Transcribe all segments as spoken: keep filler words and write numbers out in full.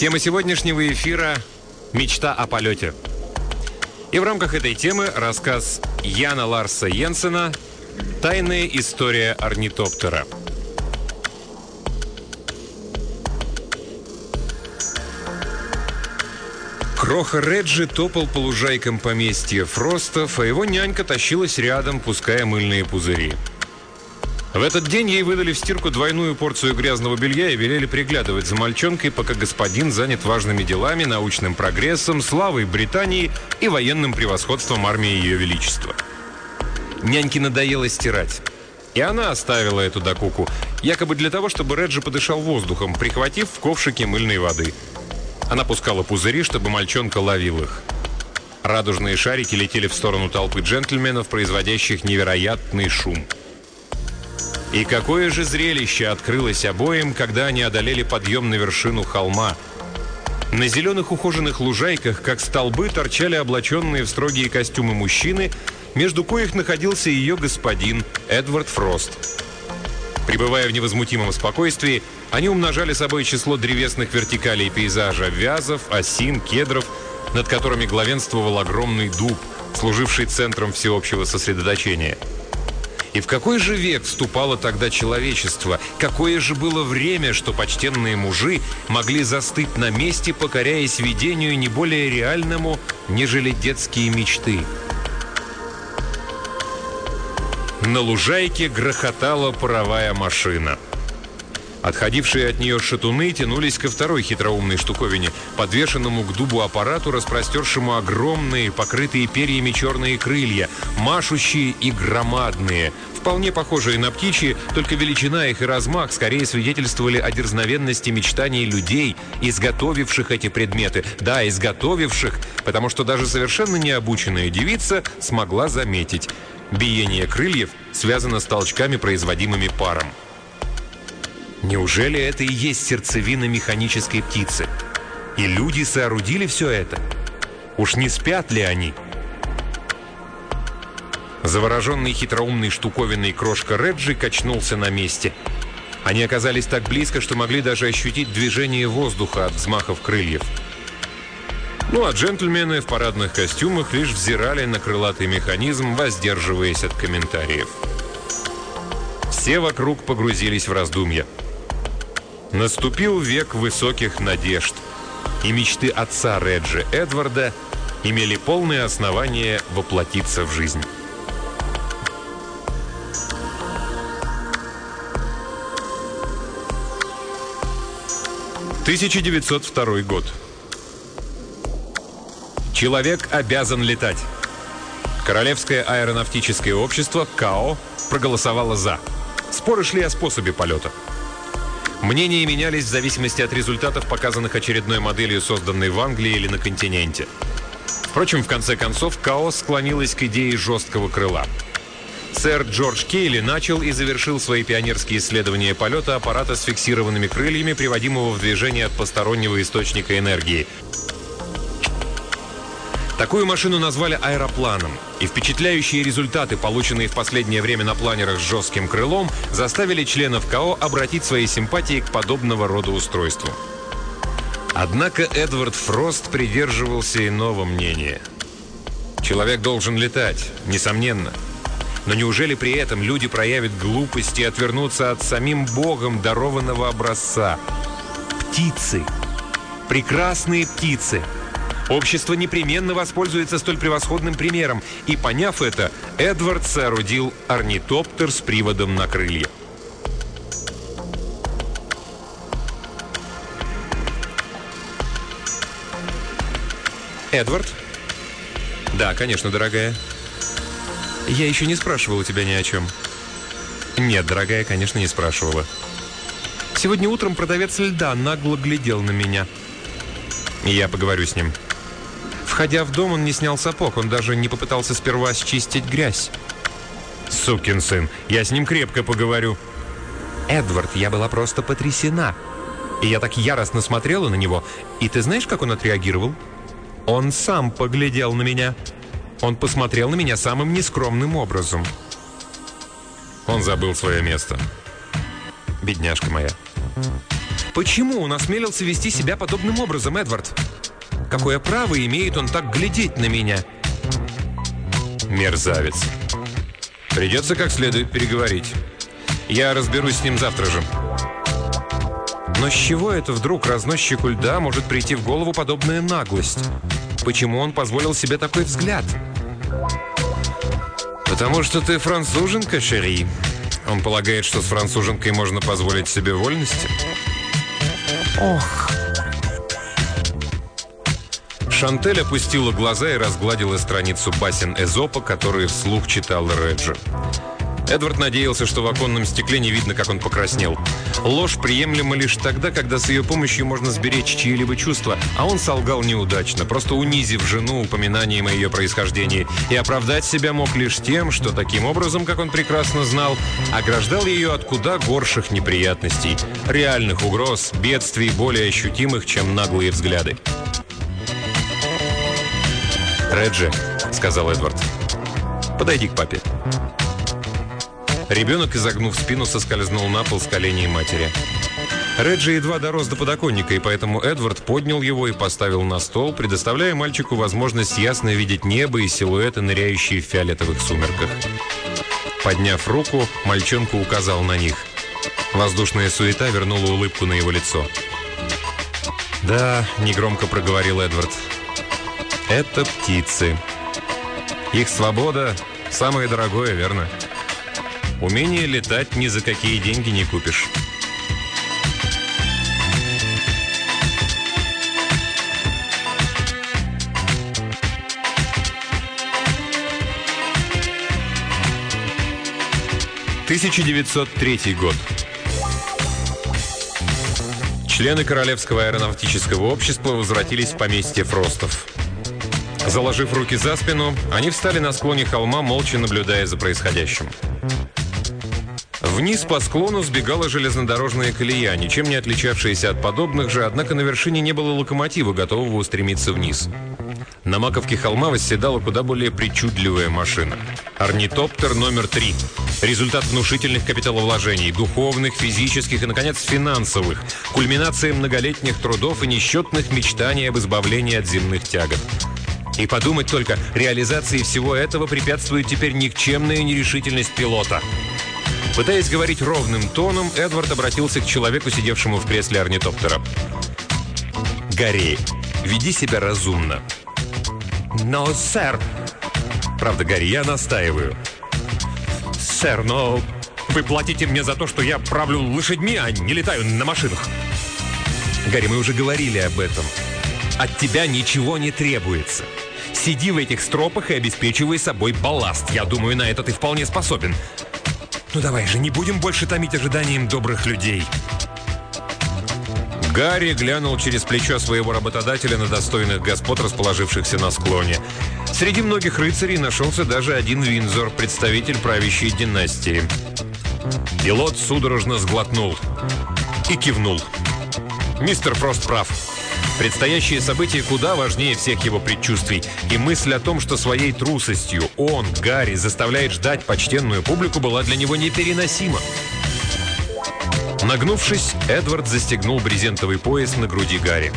Тема сегодняшнего эфира – мечта о полете. И в рамках этой темы рассказ Яна Ларса Йенсена «Тайная история орнитоптера». Кроха Реджи топал по лужайкам поместья Фростов, а его нянька тащилась рядом, пуская мыльные пузыри. В этот день ей выдали в стирку двойную порцию грязного белья и велели приглядывать за мальчонкой, пока господин занят важными делами, научным прогрессом, славой Британии и военным превосходством армии Ее Величества. Няньке надоело стирать, и она оставила эту докуку, якобы для того, чтобы Реджи подышал воздухом, прихватив в ковшике мыльной воды. Она пускала пузыри, чтобы мальчонка ловил их. Радужные шарики летели в сторону толпы джентльменов, производящих невероятный шум. И какое же зрелище открылось обоим, когда они одолели подъем на вершину холма. На зеленых ухоженных лужайках, как столбы, торчали облаченные в строгие костюмы мужчины, между коих находился ее господин Эдвард Фрост. Пребывая в невозмутимом спокойствии, они умножали собой число древесных вертикалей пейзажа: вязов, осин, кедров, над которыми главенствовал огромный дуб, служивший центром всеобщего сосредоточения. И в какой же век вступало тогда человечество? Какое же было время, что почтенные мужи могли застыть на месте, покоряясь видению не более реальному, нежели детские мечты? На лужайке грохотала паровая машина. Отходившие от нее шатуны тянулись ко второй хитроумной штуковине, подвешенному к дубу аппарату, распростершему огромные, покрытые перьями черные крылья, машущие и громадные, вполне похожие на птичьи, только величина их и размах скорее свидетельствовали о дерзновенности мечтаний людей, изготовивших эти предметы. Да, изготовивших, потому что даже совершенно необученная девица смогла заметить: биение крыльев связано с толчками, производимыми паром. Неужели это и есть сердцевина механической птицы? И люди соорудили все это? Уж не спят ли они? Завороженный хитроумной штуковиной крошка Реджи качнулся на месте. Они оказались так близко, что могли даже ощутить движение воздуха от взмахов крыльев. Ну а джентльмены в парадных костюмах лишь взирали на крылатый механизм, воздерживаясь от комментариев. Все вокруг погрузились в раздумья. Наступил век высоких надежд, и мечты отца Реджи, Эдварда, имели полное основание воплотиться в жизнь. тысяча девятьсот второй год. Человек обязан летать. Королевское аэронавтическое общество КАО проголосовало «за». Споры шли о способе полета. Мнения менялись в зависимости от результатов, показанных очередной моделью, созданной в Англии или на континенте. Впрочем, в конце концов, КАО склонилась к идее жесткого крыла. Сэр Джордж Кейли начал и завершил свои пионерские исследования полета аппарата с фиксированными крыльями, приводимого в движение от постороннего источника энергии. Такую машину назвали аэропланом, и впечатляющие результаты, полученные в последнее время на планерах с жестким крылом, заставили членов КАО обратить свои симпатии к подобного рода устройству. Однако Эдвард Фрост придерживался иного мнения. Человек должен летать, несомненно. Но неужели при этом люди проявят глупость и отвернутся от самим Богом дарованного образца? Птицы. Прекрасные птицы. Общество непременно воспользуется столь превосходным примером, и, поняв это, Эдвард соорудил орнитоптер с приводом на крылья. Эдвард? Да, конечно, дорогая. Я еще не спрашивала у тебя ни о чем. Нет, дорогая, конечно, не спрашивала. Сегодня утром продавец льда нагло глядел на меня. Я поговорю с ним. Входя в дом, он не снял сапог, он даже не попытался сперва счистить грязь. Сукин сын, я с ним крепко поговорю. Эдвард, я была просто потрясена. И я так яростно смотрела на него. И ты знаешь, как он отреагировал? Он сам поглядел на меня. Он посмотрел на меня самым нескромным образом. Он забыл свое место. Бедняжка моя. Почему он осмелился вести себя подобным образом, Эдвард? Какое право имеет он так глядеть на меня? Мерзавец. Придется как следует переговорить. Я разберусь с ним завтра же. Но с чего это вдруг разносчику льда может прийти в голову подобная наглость? Почему он позволил себе такой взгляд? Потому что ты француженка, шери. Он полагает, что с француженкой можно позволить себе вольности? Ох. Шантель опустила глаза и разгладила страницу басен Эзопа, которые вслух читал Реджи. Эдвард надеялся, что в оконном стекле не видно, как он покраснел. Ложь приемлема лишь тогда, когда с ее помощью можно сберечь чьи-либо чувства, а он солгал неудачно, просто унизив жену упоминанием о ее происхождении, и оправдать себя мог лишь тем, что таким образом, как он прекрасно знал, ограждал ее от куда горших неприятностей, реальных угроз, бедствий, более ощутимых, чем наглые взгляды. «Реджи», — сказал Эдвард, — «подойди к папе». Ребенок, изогнув спину, соскользнул на пол с коленей матери. Реджи едва дорос до подоконника, и поэтому Эдвард поднял его и поставил на стол, предоставляя мальчику возможность ясно видеть небо и силуэты, ныряющие в фиолетовых сумерках. Подняв руку, мальчонка указал на них. Воздушная суета вернула улыбку на его лицо. «Да», — негромко проговорил Эдвард, — «это птицы. Их свобода — самое дорогое, верно? Умение летать ни за какие деньги не купишь». тысяча девятьсот третий год. Члены Королевского аэронавтического общества возвратились в поместье Фростов. Заложив руки за спину, они встали на склоне холма, молча наблюдая за происходящим. Вниз по склону сбегала железнодорожная колея, ничем не отличавшаяся от подобных же, однако на вершине не было локомотива, готового устремиться вниз. На маковке холма восседала куда более причудливая машина. Орнитоптер номер три. Результат внушительных капиталовложений, духовных, физических и, наконец, финансовых. Кульминация многолетних трудов и несчетных мечтаний об избавлении от земных тягот. И подумать только, реализации всего этого препятствует теперь никчемная нерешительность пилота. Пытаясь говорить ровным тоном, Эдвард обратился к человеку, сидевшему в кресле орнитоптера. «Гарри, веди себя разумно». «Но, сэр...» «Правда, Гарри, я настаиваю». «Сэр, но вы платите мне за то, что я правлю лошадьми, а не летаю на машинах». «Гарри, мы уже говорили об этом. От тебя ничего не требуется. Сиди в этих стропах и обеспечивай собой балласт. Я думаю, на это ты вполне способен. Ну давай же, не будем больше томить ожиданием добрых людей». Гарри глянул через плечо своего работодателя на достойных господ, расположившихся на склоне. Среди многих рыцарей нашелся даже один Виндзор, представитель правящей династии. Пилот судорожно сглотнул и кивнул. Мистер Фрост прав. Предстоящие события куда важнее всех его предчувствий, и мысль о том, что своей трусостью он, Гарри, заставляет ждать почтенную публику, была для него непереносима. Нагнувшись, Эдвард застегнул брезентовый пояс на груди Гарри.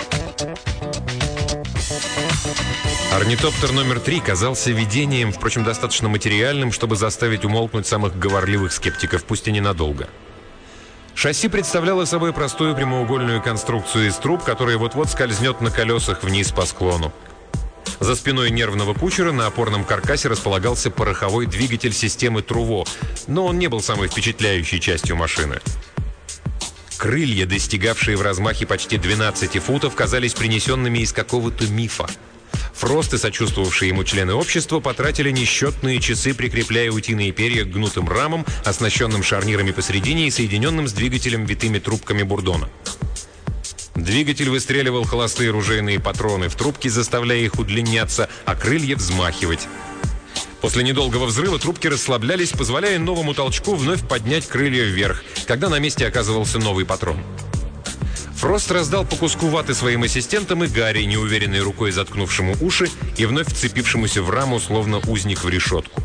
Орнитоптер номер три казался видением, впрочем, достаточно материальным, чтобы заставить умолкнуть самых говорливых скептиков, пусть и ненадолго. Шасси представляло собой простую прямоугольную конструкцию из труб, которая вот-вот скользнет на колесах вниз по склону. За спиной нервного кучера на опорном каркасе располагался пороховой двигатель системы Труво, но он не был самой впечатляющей частью машины. Крылья, достигавшие в размахе почти двенадцати футов, казались принесенными из какого-то мифа. Фросты, сочувствовавшие ему члены общества, потратили несчетные часы, прикрепляя утиные перья к гнутым рамам, оснащенным шарнирами посередине и соединенным с двигателем витыми трубками бурдона. Двигатель выстреливал холостые ружейные патроны в трубки, заставляя их удлиняться, а крылья взмахивать. После недолгого взрыва трубки расслаблялись, позволяя новому толчку вновь поднять крылья вверх, когда на месте оказывался новый патрон. Фрост раздал по куску ваты своим ассистентам и Гарри, неуверенной рукой заткнувшему уши и вновь вцепившемуся в раму, словно узник в решетку.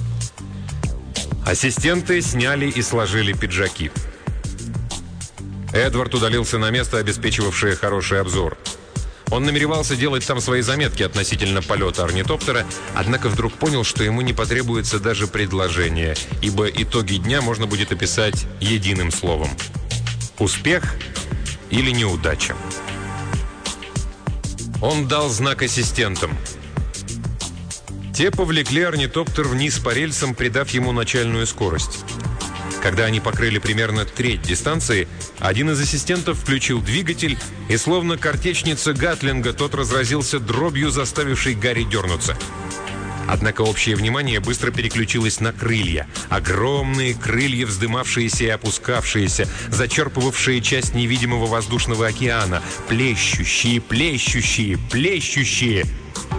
Ассистенты сняли и сложили пиджаки. Эдвард удалился на место, обеспечивавшее хороший обзор. Он намеревался делать там свои заметки относительно полета орнитоптера, однако вдруг понял, что ему не потребуется даже предложение, ибо итоги дня можно будет описать единым словом: успех или неудача. Он дал знак ассистентам. Те повлекли орнитоптер вниз по рельсам, придав ему начальную скорость. Когда они покрыли примерно треть дистанции, один из ассистентов включил двигатель, и словно картечница Гатлинга, тот разразился дробью, заставившей Гарри дернуться. Однако общее внимание быстро переключилось на крылья. Огромные крылья, вздымавшиеся и опускавшиеся, зачерпывавшие часть невидимого воздушного океана, плещущие, плещущие, плещущие.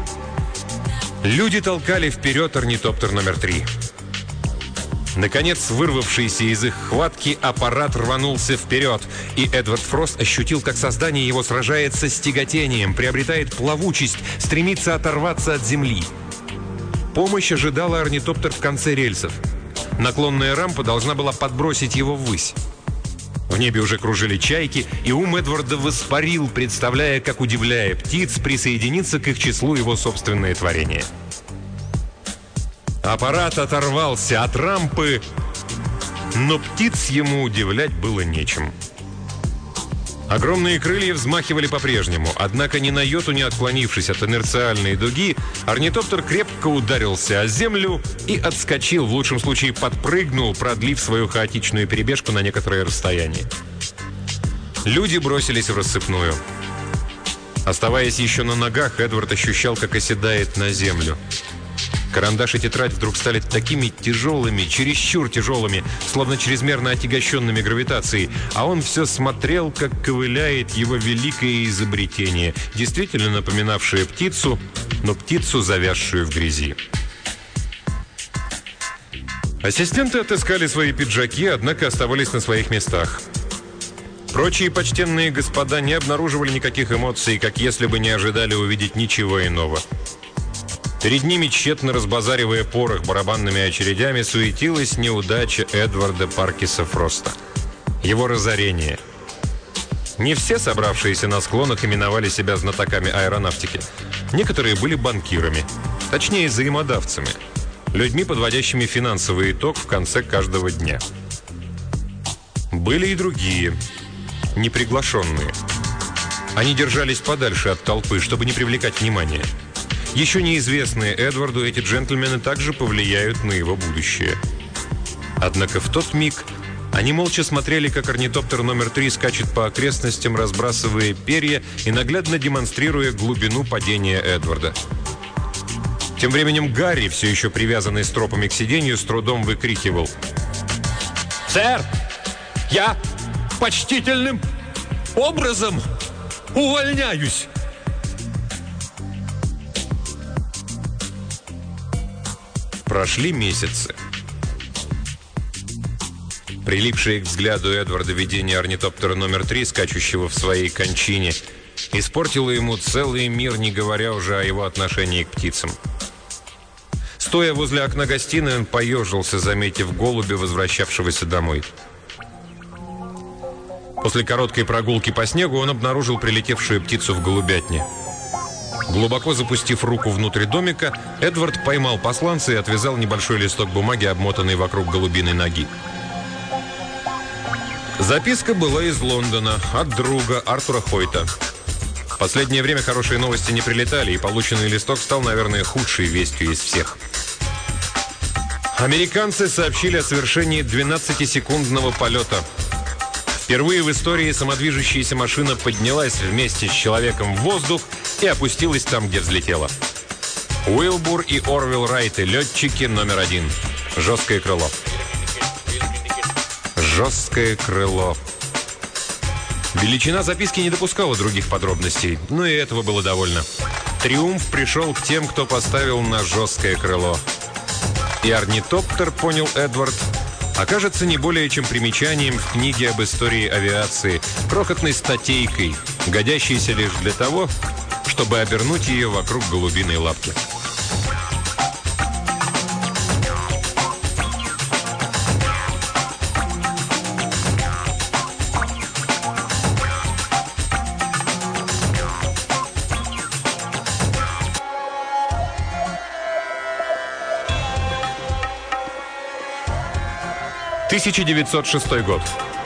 Люди толкали вперед орнитоптер номер три. Наконец, вырвавшийся из их хватки, аппарат рванулся вперед, и Эдвард Фрост ощутил, как создание его сражается с тяготением, приобретает плавучесть, стремится оторваться от земли. Помощь ожидала орнитоптер в конце рельсов. Наклонная рампа должна была подбросить его ввысь. В небе уже кружили чайки, и ум Эдварда воспарил, представляя, как, удивляя птиц, присоединиться к их числу его собственное творение. Аппарат оторвался от рампы, но птиц ему удивлять было нечем. Огромные крылья взмахивали по-прежнему, однако ни на йоту не отклонившись от инерциальной дуги, орнитоптер крепко ударился о землю и отскочил, в лучшем случае подпрыгнул, продлив свою хаотичную перебежку на некоторое расстояние. Люди бросились в рассыпную. Оставаясь еще на ногах, Эдвард ощущал, как оседает на землю. Карандаш и тетрадь вдруг стали такими тяжелыми, чересчур тяжелыми, словно чрезмерно отягощенными гравитацией, а он все смотрел, как ковыляет его великое изобретение, действительно напоминавшее птицу, но птицу, завязшую в грязи. Ассистенты отыскали свои пиджаки, однако оставались на своих местах. Прочие почтенные господа не обнаруживали никаких эмоций, как если бы не ожидали увидеть ничего иного. Перед ними, тщетно разбазаривая порох барабанными очередями, суетилась неудача Эдварда Паркиса Фроста. Его разорение. Не все собравшиеся на склонах именовали себя знатоками аэронавтики. Некоторые были банкирами, точнее, взаимодавцами, людьми, подводящими финансовый итог в конце каждого дня. Были и другие, неприглашенные. Они держались подальше от толпы, чтобы не привлекать внимания. Еще неизвестные Эдварду, эти джентльмены также повлияют на его будущее. Однако в тот миг они молча смотрели, как орнитоптер номер три скачет по окрестностям, разбрасывая перья и наглядно демонстрируя глубину падения Эдварда. Тем временем Гарри, все еще привязанный стропами к сиденью, с трудом выкрикивал: «Сэр, я почтительным образом увольняюсь!» Прошли месяцы. Прилипшее к взгляду Эдварда видение орнитоптера номер три, скачущего в своей кончине, испортило ему целый мир, не говоря уже о его отношении к птицам. Стоя возле окна гостиной, он поежился, заметив голубя, возвращавшегося домой. После короткой прогулки по снегу он обнаружил прилетевшую птицу в голубятне. Глубоко запустив руку внутрь домика, Эдвард поймал посланца и отвязал небольшой листок бумаги, обмотанный вокруг голубиной ноги. Записка была из Лондона, от друга Артура Хойта. В последнее время хорошие новости не прилетали, и полученный листок стал, наверное, худшей вестью из всех. Американцы сообщили о совершении двенадцатисекундного полета. Впервые в истории самодвижущаяся машина поднялась вместе с человеком в воздух и опустилась там, где взлетела. Уилбур и Орвилл Райты, летчики номер один. Жесткое крыло. Жесткое крыло. Величина записки не допускала других подробностей, но и этого было довольно. Триумф пришел к тем, кто поставил на жесткое крыло. И орнитоптер, понял Эдвард, окажется не более чем примечанием в книге об истории авиации, крохотной статейкой, годящейся лишь для того, чтобы обернуть ее вокруг голубиной лапки. тысяча девятьсот шестой год.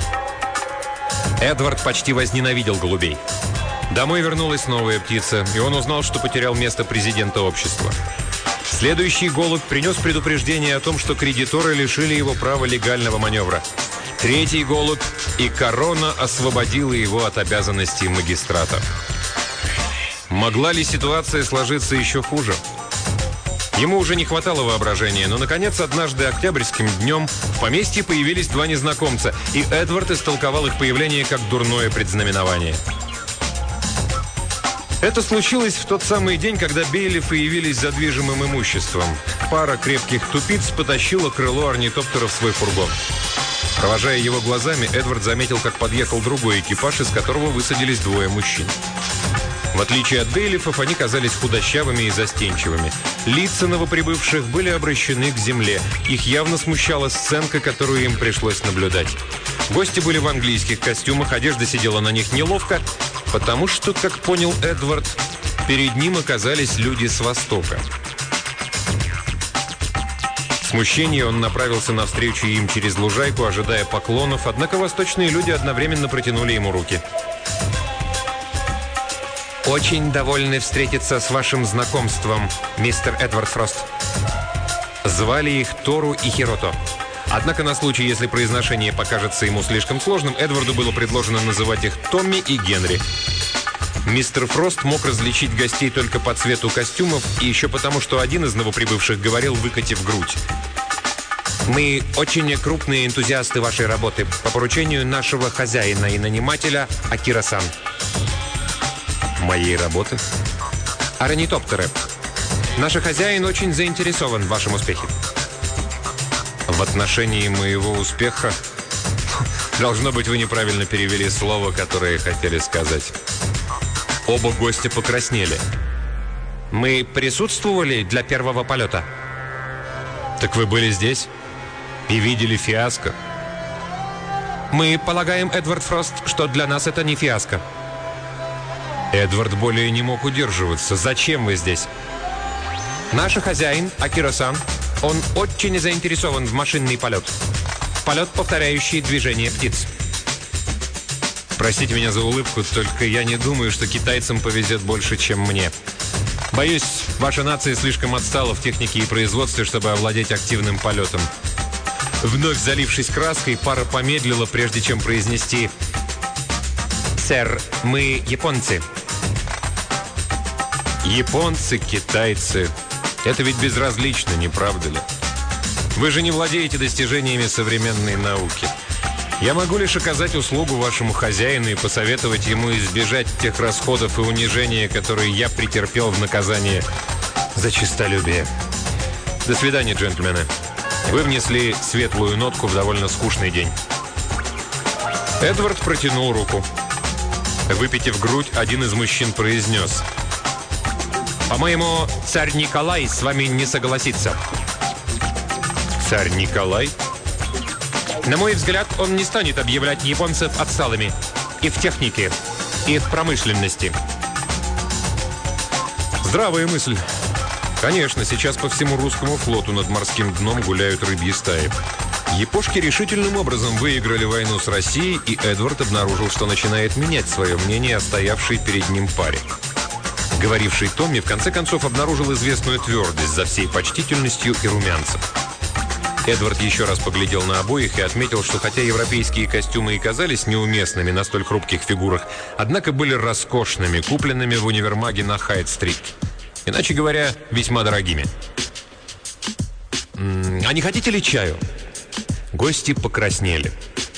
Эдвард почти возненавидел голубей. Домой вернулась новая птица, и он узнал, что потерял место президента общества. Следующий голубь принес предупреждение о том, что кредиторы лишили его права легального маневра. Третий голубь, и корона освободила его от обязанностей магистрата. Могла ли ситуация сложиться еще хуже? Ему уже не хватало воображения, но, наконец, однажды октябрьским днем в поместье появились два незнакомца, и Эдвард истолковал их появление как дурное предзнаменование. Это случилось в тот самый день, когда бейлифы явились за движимым имуществом. Пара крепких тупиц потащила крыло орнитоптера в свой фургон. Провожая его глазами, Эдвард заметил, как подъехал другой экипаж, из которого высадились двое мужчин. В отличие от бейлифов, они казались худощавыми и застенчивыми. Лица новоприбывших были обращены к земле. Их явно смущала сценка, которую им пришлось наблюдать. Гости были в английских костюмах, одежда сидела на них неловко, потому что, как понял Эдвард, перед ним оказались люди с Востока. В смущении он направился навстречу им через лужайку, ожидая поклонов, однако восточные люди одновременно протянули ему руки. «Очень довольны встретиться с вашим знакомством, мистер Эдвард Фрост». Звали их Тору и Хирото. Однако на случай, если произношение покажется ему слишком сложным, Эдварду было предложено называть их Томми и Генри. Мистер Фрост мог различить гостей только по цвету костюмов и еще потому, что один из новоприбывших говорил, выкатив грудь. «Мы очень крупные энтузиасты вашей работы по поручению нашего хозяина и нанимателя Акира-сан». «Моей работы?» «Орнитоптеры. Наш хозяин очень заинтересован в вашем успехе». «В отношении моего успеха?» «Должно быть, вы неправильно перевели слово, которое хотели сказать». Оба гостя покраснели. «Мы присутствовали для первого полета». «Так вы были здесь и видели фиаско?» «Мы полагаем, Эдвард Фрост, что для нас это не фиаско». Эдвард более не мог удерживаться. «Зачем вы здесь?» «Наш хозяин, Акира-сан, он очень заинтересован в машинный полет. Полет, повторяющий движение птиц». «Простите меня за улыбку, только я не думаю, что китайцам повезет больше, чем мне. Боюсь, ваша нация слишком отстала в технике и производстве, чтобы овладеть активным полетом». Вновь залившись краской, пара помедлила, прежде чем произнести: «Сэр, мы японцы». Японцы, китайцы. Это ведь безразлично, не правда ли? Вы же не владеете достижениями современной науки. Я могу лишь оказать услугу вашему хозяину и посоветовать ему избежать тех расходов и унижения, которые я претерпел в наказание за честолюбие. До свидания, джентльмены. Вы внесли светлую нотку в довольно скучный день. Эдвард протянул руку. Выпитив грудь, один из мужчин произнес: «По-моему, царь Николай с вами не согласится». «Царь Николай?» «На мой взгляд, он не станет объявлять японцев отсталыми и в технике, и в промышленности». Здравая мысль. Конечно, сейчас по всему русскому флоту над морским дном гуляют рыбьи стаи. Япошки решительным образом выиграли войну с Россией, и Эдвард обнаружил, что начинает менять свое мнение о стоявшей перед ним паре. Говоривший Томми в конце концов обнаружил известную твердость за всей почтительностью и румянцем. Эдвард еще раз поглядел на обоих и отметил, что хотя европейские костюмы и казались неуместными на столь хрупких фигурах, однако были роскошными, купленными в универмаге на Хайт-стрит. Иначе говоря, весьма дорогими. «А не хотите ли чаю?» Гости покраснели.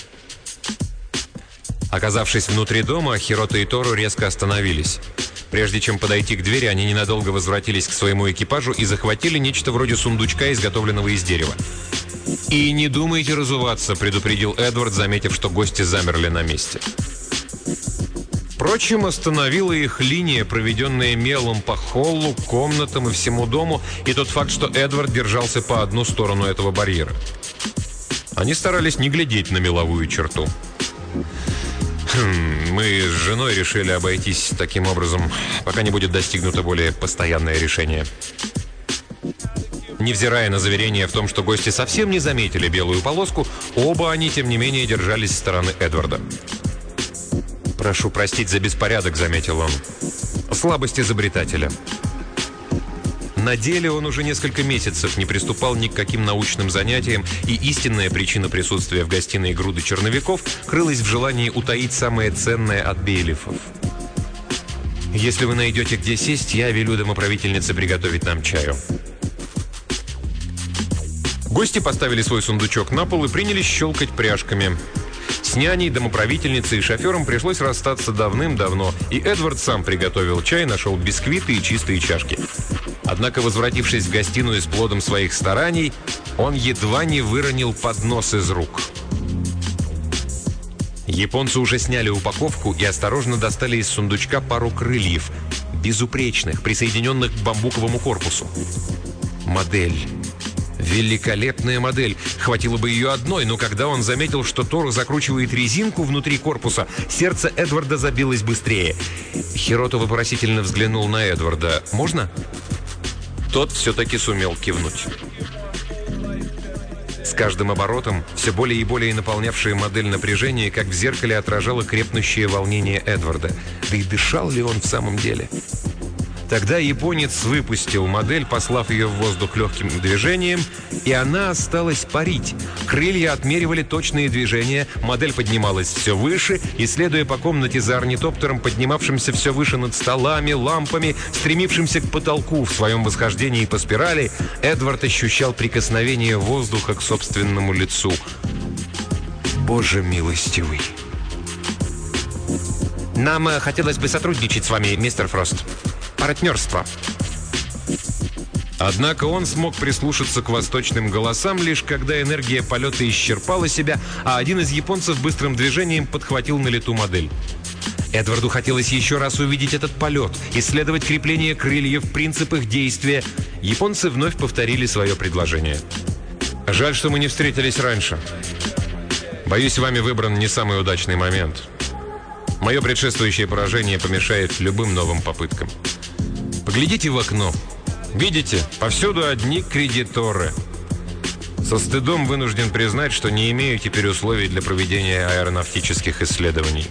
Оказавшись внутри дома, Хирото и Тору резко остановились. Прежде чем подойти к двери, они ненадолго возвратились к своему экипажу и захватили нечто вроде сундучка, изготовленного из дерева. «И не думайте разуваться», — предупредил Эдвард, заметив, что гости замерли на месте. Впрочем, остановила их линия, проведенная мелом по холлу, комнатам и всему дому, и тот факт, что Эдвард держался по одну сторону этого барьера. Они старались не глядеть на меловую черту. Хм, мы с женой решили обойтись таким образом, пока не будет достигнуто более постоянное решение. Невзирая на заверение в том, что гости совсем не заметили белую полоску, оба они, тем не менее, держались с стороны Эдварда. «Прошу простить за беспорядок», — заметил он. «Слабость изобретателя». На деле он уже несколько месяцев не приступал ни к каким научным занятиям, и истинная причина присутствия в гостиной груды черновиков крылась в желании утаить самое ценное от бейлифов. «Если вы найдете, где сесть, я велю домоправительнице приготовить нам чаю». Гости поставили свой сундучок на пол и принялись щелкать пряжками. С няней, домоправительницей и шофером пришлось расстаться давным-давно, и Эдвард сам приготовил чай, нашел бисквиты и чистые чашки. Однако, возвратившись в гостиную с плодом своих стараний, он едва не выронил поднос из рук. Японцы уже сняли упаковку и осторожно достали из сундучка пару крыльев, безупречных, присоединенных к бамбуковому корпусу. Модель. Великолепная модель. Хватило бы ее одной, но когда он заметил, что Тору закручивает резинку внутри корпуса, сердце Эдварда забилось быстрее. Хирото вопросительно взглянул на Эдварда. «Можно?» Тот все-таки сумел кивнуть. С каждым оборотом все более и более наполнявшее модель напряжение, как в зеркале, отражало крепнущее волнение Эдварда. Да и дышал ли он в самом деле? Тогда японец выпустил модель, послав ее в воздух легким движением, и она осталась парить. Крылья отмеривали точные движения, модель поднималась все выше, и, следуя по комнате за орнитоптером, поднимавшимся все выше над столами, лампами, стремившимся к потолку в своем восхождении по спирали, Эдвард ощущал прикосновение воздуха к собственному лицу. Боже милостивый! «Нам э, хотелось бы сотрудничать с вами, мистер Фрост. Партнерство». Однако он смог прислушаться к восточным голосам, лишь когда энергия полета исчерпала себя, а один из японцев быстрым движением подхватил на лету модель. Эдварду хотелось еще раз увидеть этот полет, исследовать крепление крыльев, принцип их действия. Японцы вновь повторили свое предложение. «Жаль, что мы не встретились раньше. Боюсь, вами выбран не самый удачный момент. Мое предшествующее поражение помешает любым новым попыткам. Поглядите в окно. Видите, повсюду одни кредиторы. Со стыдом вынужден признать, что не имею теперь условий для проведения аэронавтических исследований».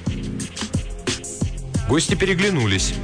Гости переглянулись.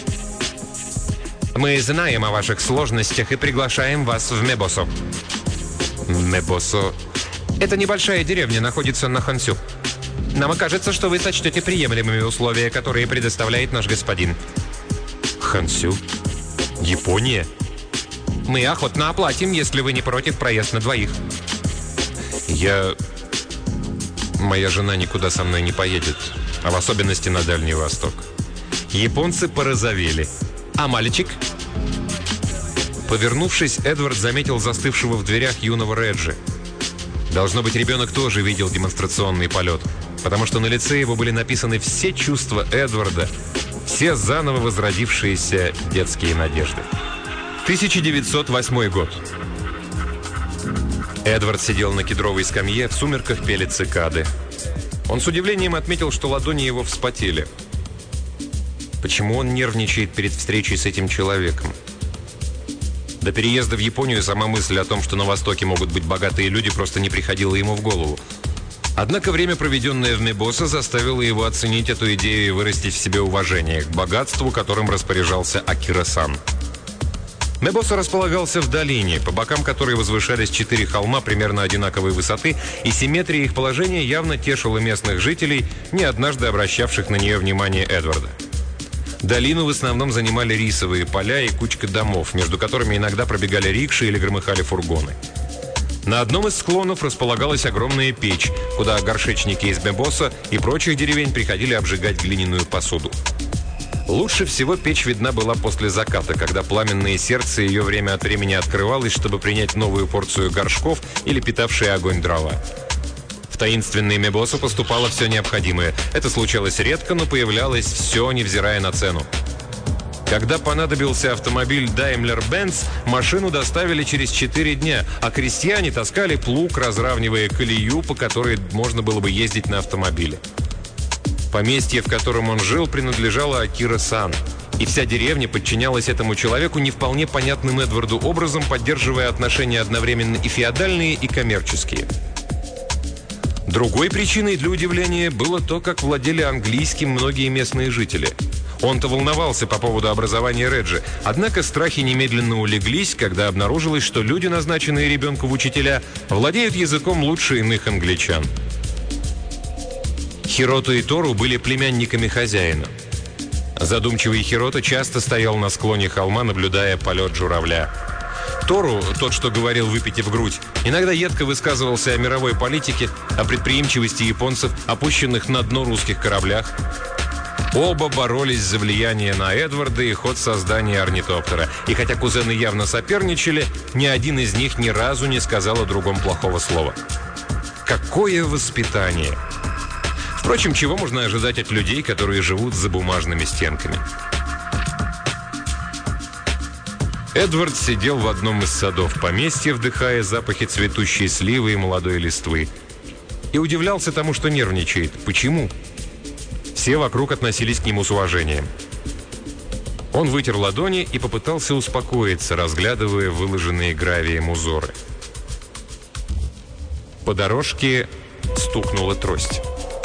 «Мы знаем о ваших сложностях и приглашаем вас в Мебосо». «Мебосо?» «Это небольшая деревня, находится на Хансю. Нам окажется, что вы сочтете приемлемыми условия, которые предоставляет наш господин». «Хансю? Япония?» «Мы охотно оплатим, если вы не против, проезд на двоих». «Я... Моя жена никуда со мной не поедет, а в особенности на Дальний Восток». Японцы порозовели. «А мальчик?» Повернувшись, Эдвард заметил застывшего в дверях юного Реджи. Должно быть, ребенок тоже видел демонстрационный полет, потому что на лице его были написаны все чувства Эдварда, все заново возродившиеся детские надежды. тысяча девятьсот восьмой год. Эдвард сидел на кедровой скамье, в сумерках пели цикады. Он с удивлением отметил, что ладони его вспотели. Почему он нервничает перед встречей с этим человеком? До переезда в Японию сама мысль о том, что на Востоке могут быть богатые люди, просто не приходила ему в голову. Однако время, проведенное в Мебосо, заставило его оценить эту идею и вырастить в себе уважение к богатству, которым распоряжался Акира-сан. Мебосо располагался в долине, по бокам которой возвышались четыре холма примерно одинаковой высоты, и симметрия их положения явно тешила местных жителей, не однажды обращавших на нее внимание Эдварда. Долину в основном занимали рисовые поля и кучка домов, между которыми иногда пробегали рикши или громыхали фургоны. На одном из склонов располагалась огромная печь, куда горшечники из Мебосо и прочих деревень приходили обжигать глиняную посуду. Лучше всего печь видна была после заката, когда пламенное сердце ее время от времени открывалось, чтобы принять новую порцию горшков или питавшие огонь дрова. В таинственный Мебосо поступало все необходимое. Это случалось редко, но появлялось все, невзирая на цену. Когда понадобился автомобиль Daimler-Benz, машину доставили через четыре дня, а крестьяне таскали плуг, разравнивая колею, по которой можно было бы ездить на автомобиле. Поместье, в котором он жил, принадлежало Акира-сан, И вся деревня подчинялась этому человеку не вполне понятным Эдварду образом, поддерживая отношения одновременно и феодальные, и коммерческие. Другой причиной для удивления было то, как владели английским многие местные жители. Он-то волновался по поводу образования Реджи, однако страхи немедленно улеглись, когда обнаружилось, что люди, назначенные ребенку в учителя, владеют языком лучше иных англичан. Хирото и Тору были племянниками хозяина. Задумчивый Хирото часто стоял на склоне холма, наблюдая полет журавля. Тору, тот, что говорил, выпитив грудь, иногда едко высказывался о мировой политике, о предприимчивости японцев, опущенных на дно русских кораблях. Оба боролись за влияние на Эдварда и ход создания орнитоптера. И хотя кузены явно соперничали, ни один из них ни разу не сказал о другом плохого слова. Какое воспитание! Впрочем, чего можно ожидать от людей, которые живут за бумажными стенками? Эдвард сидел в одном из садов поместья, вдыхая запахи цветущей сливы и молодой листвы. И удивлялся тому, что нервничает. Почему? Все вокруг относились к нему с уважением. Он вытер ладони и попытался успокоиться, разглядывая выложенные гравием узоры. По дорожке стукнула трость.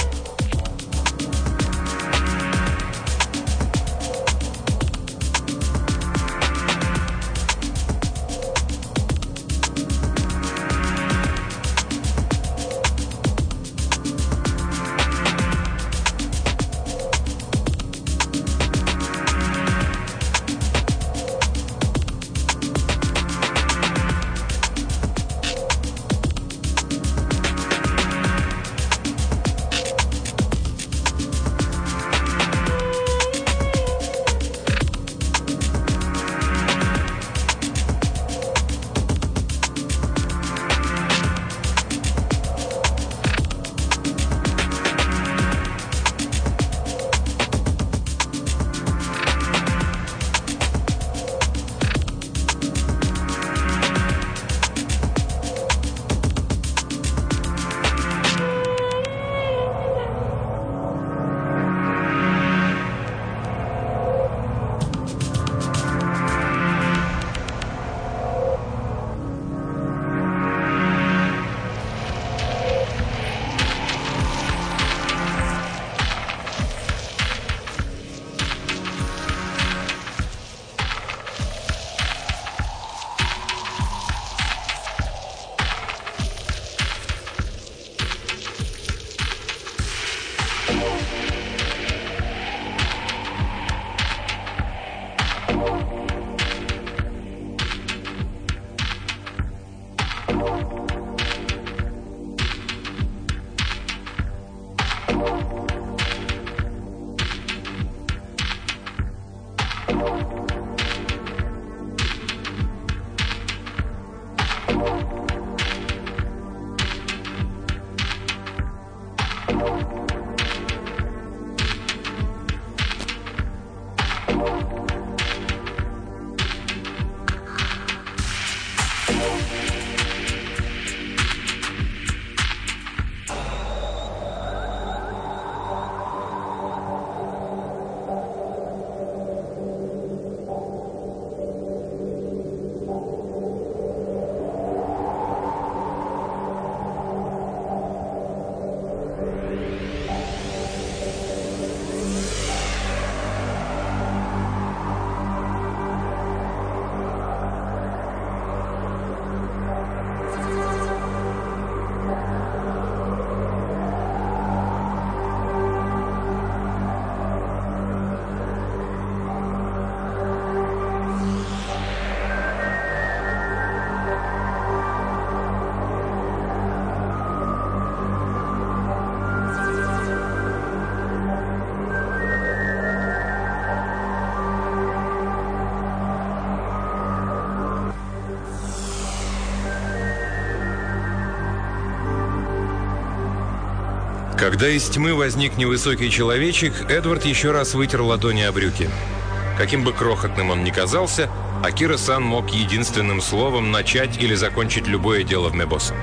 Когда из тьмы возник невысокий человечек, Эдвард еще раз вытер ладони о брюки. Каким бы крохотным он ни казался, Акира-сан мог единственным словом начать или закончить любое дело в Мебоса.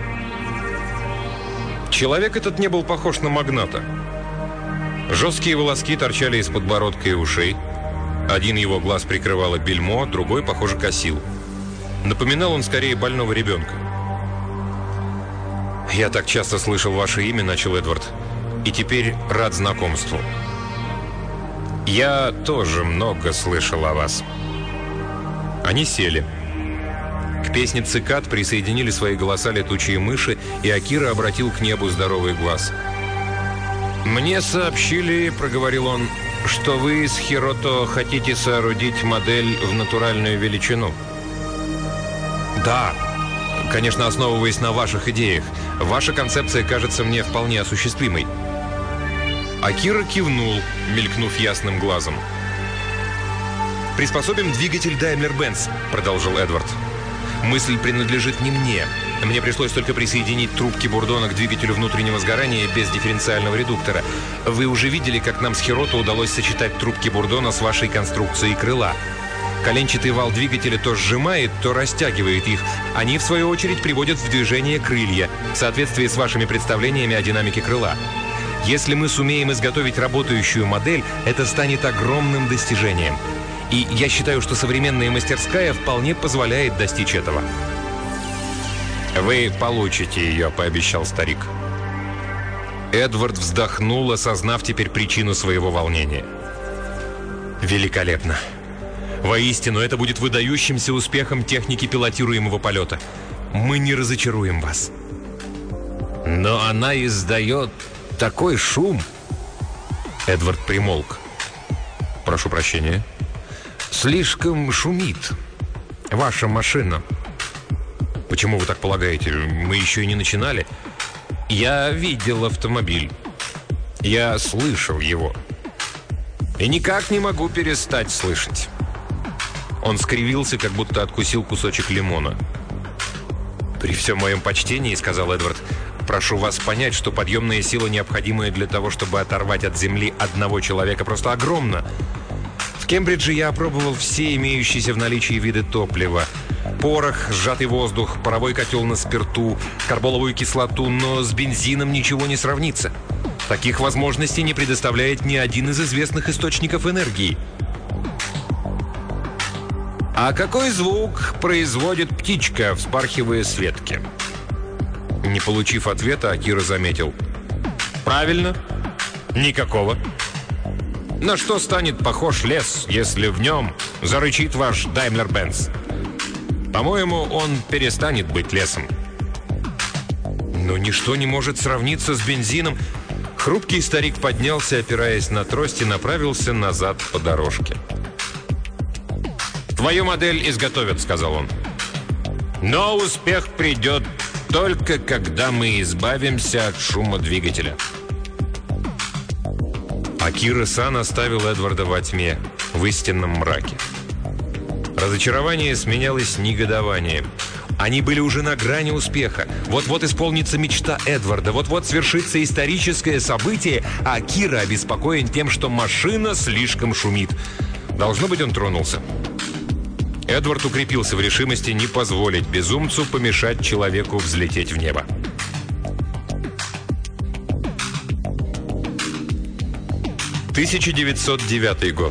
Человек этот не был похож на магната. Жесткие волоски торчали из подбородка и ушей. Один его глаз прикрывало бельмо, другой, похоже, косил. Напоминал он скорее больного ребенка. «Я так часто слышал ваше имя», — начал Эдвард, — «и теперь рад знакомству». «Я тоже много слышал о вас». Они сели. К песне цикад присоединили свои голоса летучие мыши, и Акира обратил к небу здоровый глаз. «Мне сообщили, — проговорил он, — что вы с Хирото хотите соорудить модель в натуральную величину». «Да, конечно, основываясь на ваших идеях. Ваша концепция кажется мне вполне осуществимой». Акира кивнул, мелькнув ясным глазом. «Приспособим двигатель Daimler-Benz», — продолжил Эдвард. «Мысль принадлежит не мне. Мне пришлось только присоединить трубки бурдона к двигателю внутреннего сгорания без дифференциального редуктора. Вы уже видели, как нам с Хирото удалось сочетать трубки бурдона с вашей конструкцией крыла. Коленчатый вал двигателя то сжимает, то растягивает их. Они, в свою очередь, приводят в движение крылья в соответствии с вашими представлениями о динамике крыла. Если мы сумеем изготовить работающую модель, это станет огромным достижением. И я считаю, что современная мастерская вполне позволяет достичь этого». «Вы получите ее», — пообещал старик. Эдвард вздохнул, осознав теперь причину своего волнения. «Великолепно. Воистину, это будет выдающимся успехом техники пилотируемого полета. Мы не разочаруем вас». «Но она издает такой шум». Эдвард примолк. «Прошу прощения». «Слишком шумит ваша машина». «Почему вы так полагаете? Мы еще и не начинали». «Я видел автомобиль. Я слышал его. И никак не могу перестать слышать». Он скривился, как будто откусил кусочек лимона. «При всем моем почтении, — сказал Эдвард, — прошу вас понять, что подъемная сила, необходимая для того, чтобы оторвать от земли одного человека, просто огромна. В Кембридже я опробовал все имеющиеся в наличии виды топлива. Порох, сжатый воздух, паровой котел на спирту, карболовую кислоту, но с бензином ничего не сравнится. Таких возможностей не предоставляет ни один из известных источников энергии». «А какой звук производит птичка, вспархивая с ветки?» Не получив ответа, Акира заметил. «Правильно. Никакого. На что станет похож лес, если в нем зарычит ваш Daimler-Benz? По-моему, он перестанет быть лесом». «Но ничто не может сравниться с бензином». Хрупкий старик поднялся, опираясь на трость, и направился назад по дорожке. «Твою модель изготовят», — сказал он. «Но успех придет только когда мы избавимся от шума двигателя». Акира-сан оставил Эдварда во тьме, в истинном мраке. Разочарование сменялось негодованием. Они были уже на грани успеха. Вот-вот исполнится мечта Эдварда, вот-вот свершится историческое событие, а Акира обеспокоен тем, что машина слишком шумит. Должно быть, он тронулся. Эдвард укрепился в решимости не позволить безумцу помешать человеку взлететь в небо. тысяча девятьсот девятый год.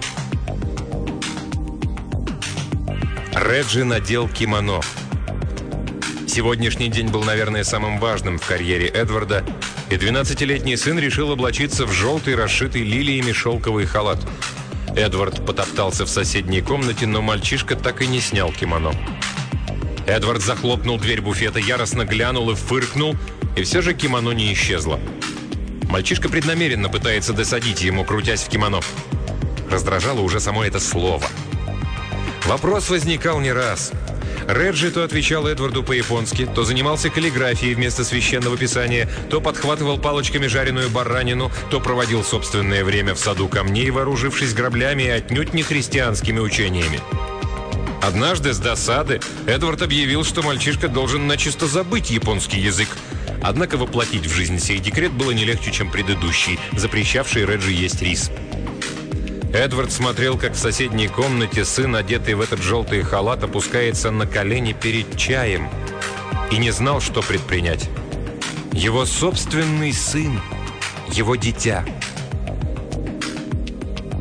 Реджи надел кимоно. Сегодняшний день был, наверное, самым важным в карьере Эдварда, и двенадцатилетний сын решил облачиться в желтый, расшитый лилиями шелковый халат. Эдвард потоптался в соседней комнате, но мальчишка так и не снял кимоно. Эдвард захлопнул дверь буфета, яростно глянул и фыркнул, и все же кимоно не исчезло. Мальчишка преднамеренно пытается досадить ему, крутясь в кимоно. Раздражало уже само это слово. Вопрос возникал не раз. Реджи то отвечал Эдварду по-японски, то занимался каллиграфией вместо священного писания, то подхватывал палочками жареную баранину, то проводил собственное время в саду камней, вооружившись граблями и отнюдь не христианскими учениями. Однажды с досады Эдвард объявил, что мальчишка должен начисто забыть японский язык. Однако воплотить в жизнь сей декрет было не легче, чем предыдущий, запрещавший Реджи есть рис. Эдвард смотрел, как в соседней комнате сын, одетый в этот желтый халат, опускается на колени перед чаем, и не знал, что предпринять. Его собственный сын, его дитя.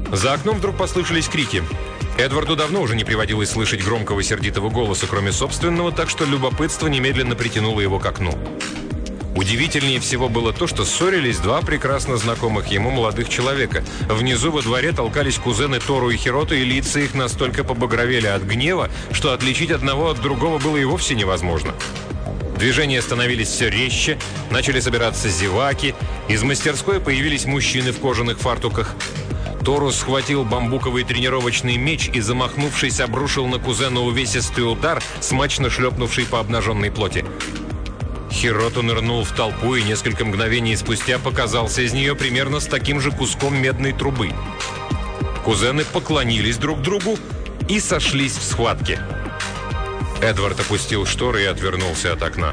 За окном вдруг послышались крики. Эдварду давно уже не приводилось слышать громкого сердитого голоса, кроме собственного, так что любопытство немедленно притянуло его к окну. Удивительнее всего было то, что ссорились два прекрасно знакомых ему молодых человека. Внизу во дворе толкались кузены Тору и Хирото, и лица их настолько побагровели от гнева, что отличить одного от другого было и вовсе невозможно. Движения становились все резче, начали собираться зеваки, из мастерской появились мужчины в кожаных фартуках. Тору схватил бамбуковый тренировочный меч и, замахнувшись, обрушил на кузена увесистый удар, смачно шлепнувший по обнаженной плоти. Хирото нырнул в толпу и несколько мгновений спустя показался из нее примерно с таким же куском медной трубы. Кузены поклонились друг другу и сошлись в схватке. Эдвард опустил шторы и отвернулся от окна.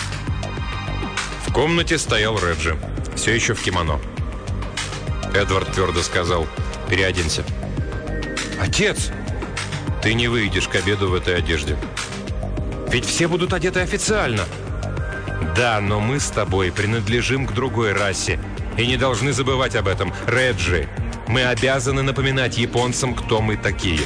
В комнате стоял Реджи, все еще в кимоно. Эдвард твердо сказал: «Переоденься». «Отец, ты не выйдешь к обеду в этой одежде. Ведь все будут одеты официально». «Да, но мы с тобой принадлежим к другой расе и не должны забывать об этом. Реджи, мы обязаны напоминать японцам, кто мы такие».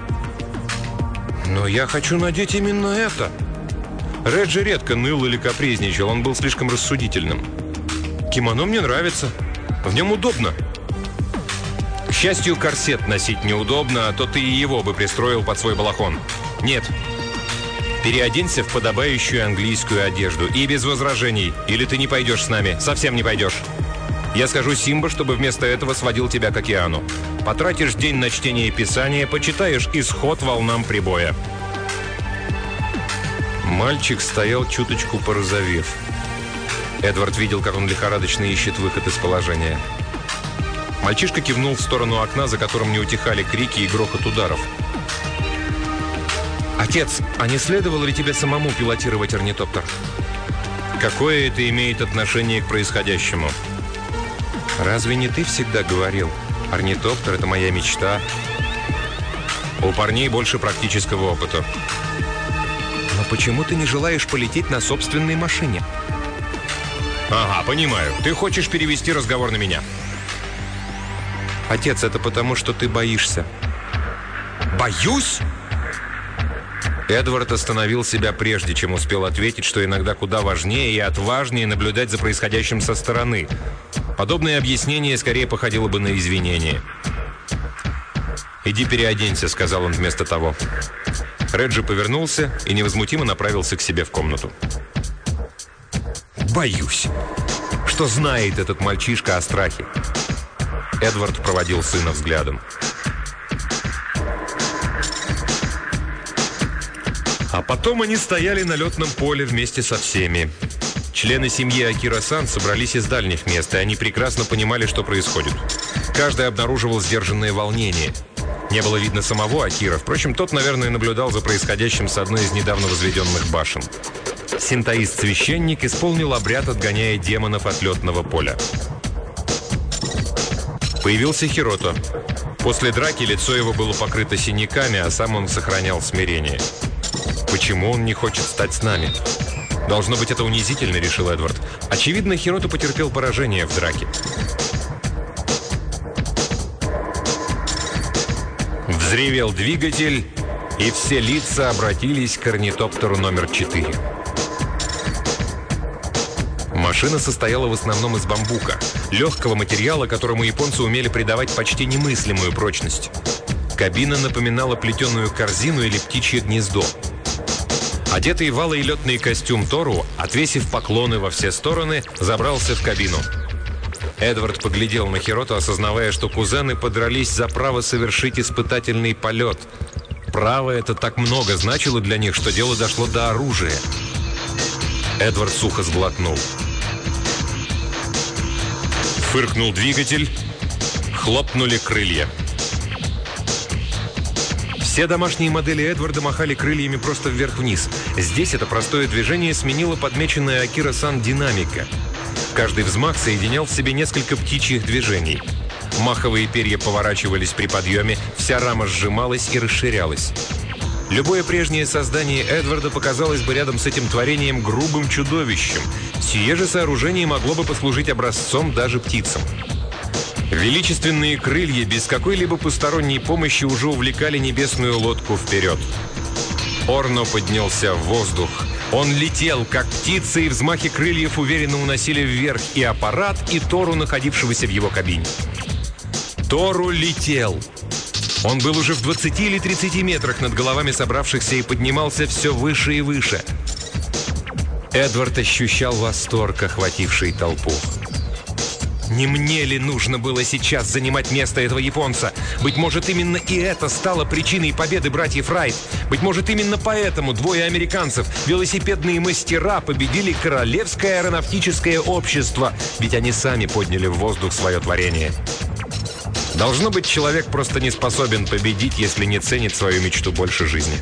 «Но я хочу надеть именно это». Реджи редко ныл или капризничал, он был слишком рассудительным. «Кимоно мне нравится, в нем удобно». К счастью, корсет носить неудобно, а то ты и его бы пристроил под свой балахон. Нет. Переоденься в подобающую английскую одежду. И без возражений. Или ты не пойдешь с нами. Совсем не пойдешь. Я скажу Симба, чтобы вместо этого сводил тебя к океану. Потратишь день на чтение Писания, почитаешь исход волнам прибоя. Мальчик стоял чуточку порозовев. Эдвард видел, как он лихорадочно ищет выход из положения. Мальчишка кивнул в сторону окна, за которым не утихали крики и грохот ударов. «Отец, а не следовало ли тебе самому пилотировать орнитоптер?» «Какое это имеет отношение к происходящему?» «Разве не ты всегда говорил? Орнитоптер – это моя мечта». «У парней больше практического опыта». «Но почему ты не желаешь полететь на собственной машине?» «Ага, понимаю. Ты хочешь перевести разговор на меня». «Отец, это потому, что ты боишься». «Боюсь?» Эдвард остановил себя прежде, чем успел ответить, что иногда куда важнее и отважнее наблюдать за происходящим со стороны. Подобное объяснение скорее походило бы на извинение. «Иди переоденься», — сказал он вместо того. Реджи повернулся и невозмутимо направился к себе в комнату. «Боюсь. Что знает этот мальчишка о страхе?» Эдвард проводил сына взглядом. А потом они стояли на летном поле вместе со всеми. Члены семьи Акира-сан собрались из дальних мест, и они прекрасно понимали, что происходит. Каждый обнаруживал сдержанное волнение. Не было видно самого Акира. Впрочем, тот, наверное, наблюдал за происходящим с одной из недавно возведенных башен. Синтоист-священник исполнил обряд, отгоняя демонов от летного поля. Появился Хирото. После драки лицо его было покрыто синяками, а сам он сохранял смирение. «Почему он не хочет стать с нами?» «Должно быть, это унизительно», — решил Эдвард. Очевидно, Хирото потерпел поражение в драке. Взревел двигатель, и все лица обратились к орнитоптеру номер четыре. Машина состояла в основном из бамбука, легкого материала, которому японцы умели придавать почти немыслимую прочность. Кабина напоминала плетеную корзину или птичье гнездо. Одетый в алый летный костюм Тору, отвесив поклоны во все стороны, забрался в кабину. Эдвард поглядел на Хирото, осознавая, что кузены подрались за право совершить испытательный полет. Право это так много значило для них, что дело дошло до оружия. Эдвард сухо сглотнул. Фыркнул двигатель, хлопнули крылья. Все домашние модели Эдварда махали крыльями просто вверх-вниз. Здесь это простое движение сменило подмеченная Акира-сан динамика. Каждый взмах соединял в себе несколько птичьих движений. Маховые перья поворачивались при подъеме, вся рама сжималась и расширялась. Любое прежнее создание Эдварда показалось бы рядом с этим творением грубым чудовищем. Сие же сооружение могло бы послужить образцом даже птицам. Величественные крылья без какой-либо посторонней помощи уже увлекали небесную лодку вперед. Орно поднялся в воздух. Он летел, как птица, и взмахи крыльев уверенно уносили вверх и аппарат, и Тору, находившегося в его кабине. Тору летел. Он был уже в двадцати или тридцати метрах над головами собравшихся и поднимался все выше и выше. Эдвард ощущал восторг, охвативший толпу. Не мне ли нужно было сейчас занимать место этого японца? Быть может, именно и это стало причиной победы братьев Райт. Быть может, именно поэтому двое американцев, велосипедные мастера, победили Королевское аэронавтическое общество, ведь они сами подняли в воздух свое творение. Должно быть, человек просто не способен победить, если не ценит свою мечту больше жизни.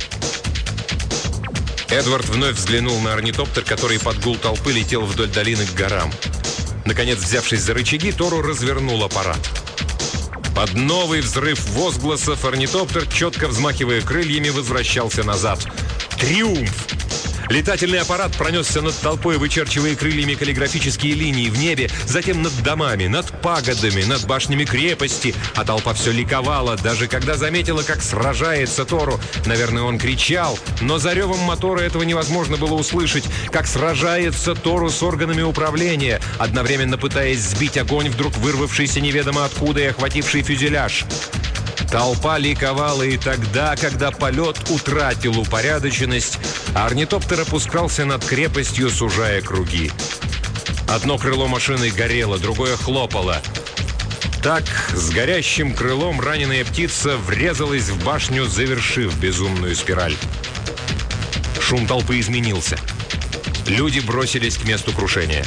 Эдвард вновь взглянул на орнитоптер, который под гул толпы летел вдоль долины к горам. Наконец, взявшись за рычаги, Тору развернул аппарат. Под новый взрыв возгласов орнитоптер, четко взмахивая крыльями, возвращался назад. Триумф! Летательный аппарат пронесся над толпой, вычерчивая крыльями каллиграфические линии в небе, затем над домами, над пагодами, над башнями крепости. А толпа все ликовала, даже когда заметила, как сражается Тору. Наверное, он кричал, но за ревом мотора этого невозможно было услышать. Как сражается Тору с органами управления, одновременно пытаясь сбить огонь, вдруг вырвавшийся неведомо откуда и охвативший фюзеляж. Толпа ликовала и тогда, когда полет утратил упорядоченность, а орнитоптер опускался над крепостью, сужая круги. Одно крыло машины горело, другое хлопало. Так, с горящим крылом раненая птица врезалась в башню, завершив безумную спираль. Шум толпы изменился. Люди бросились к месту крушения.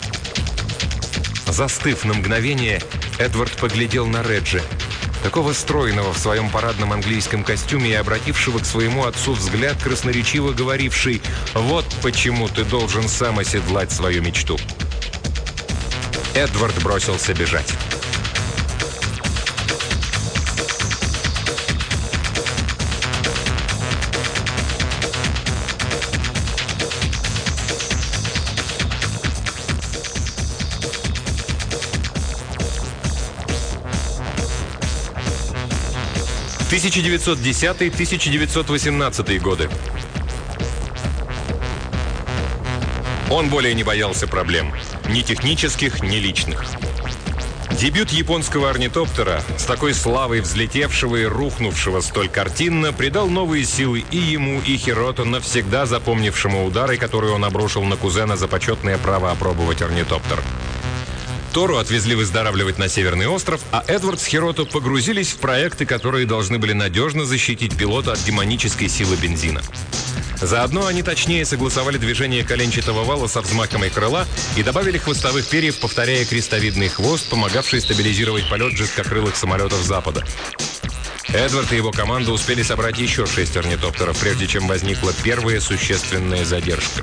Застыв на мгновение, Эдвард поглядел на Реджи. Такого стройного в своем парадном английском костюме и обратившего к своему отцу взгляд, красноречиво говоривший: «Вот почему ты должен сам оседлать свою мечту». Эдвард бросился бежать. тысяча девятьсот десятый — тысяча девятьсот восемнадцатый годы. Он более не боялся проблем. Ни технических, ни личных. Дебют японского орнитоптера, с такой славой взлетевшего и рухнувшего столь картинно, придал новые силы и ему, и Хирото, навсегда запомнившему удары, которые он обрушил на кузена за почетное право опробовать орнитоптер. Тору отвезли выздоравливать на Северный остров, а Эдвард с Хирото погрузились в проекты, которые должны были надежно защитить пилота от демонической силы бензина. Заодно они точнее согласовали движение коленчатого вала со взмахом крыла и добавили хвостовых перьев, повторяя крестовидный хвост, помогавший стабилизировать полет жесткокрылых самолетов Запада. Эдвард и его команда успели собрать еще шесть орнитоптеров, прежде чем возникла первая существенная задержка.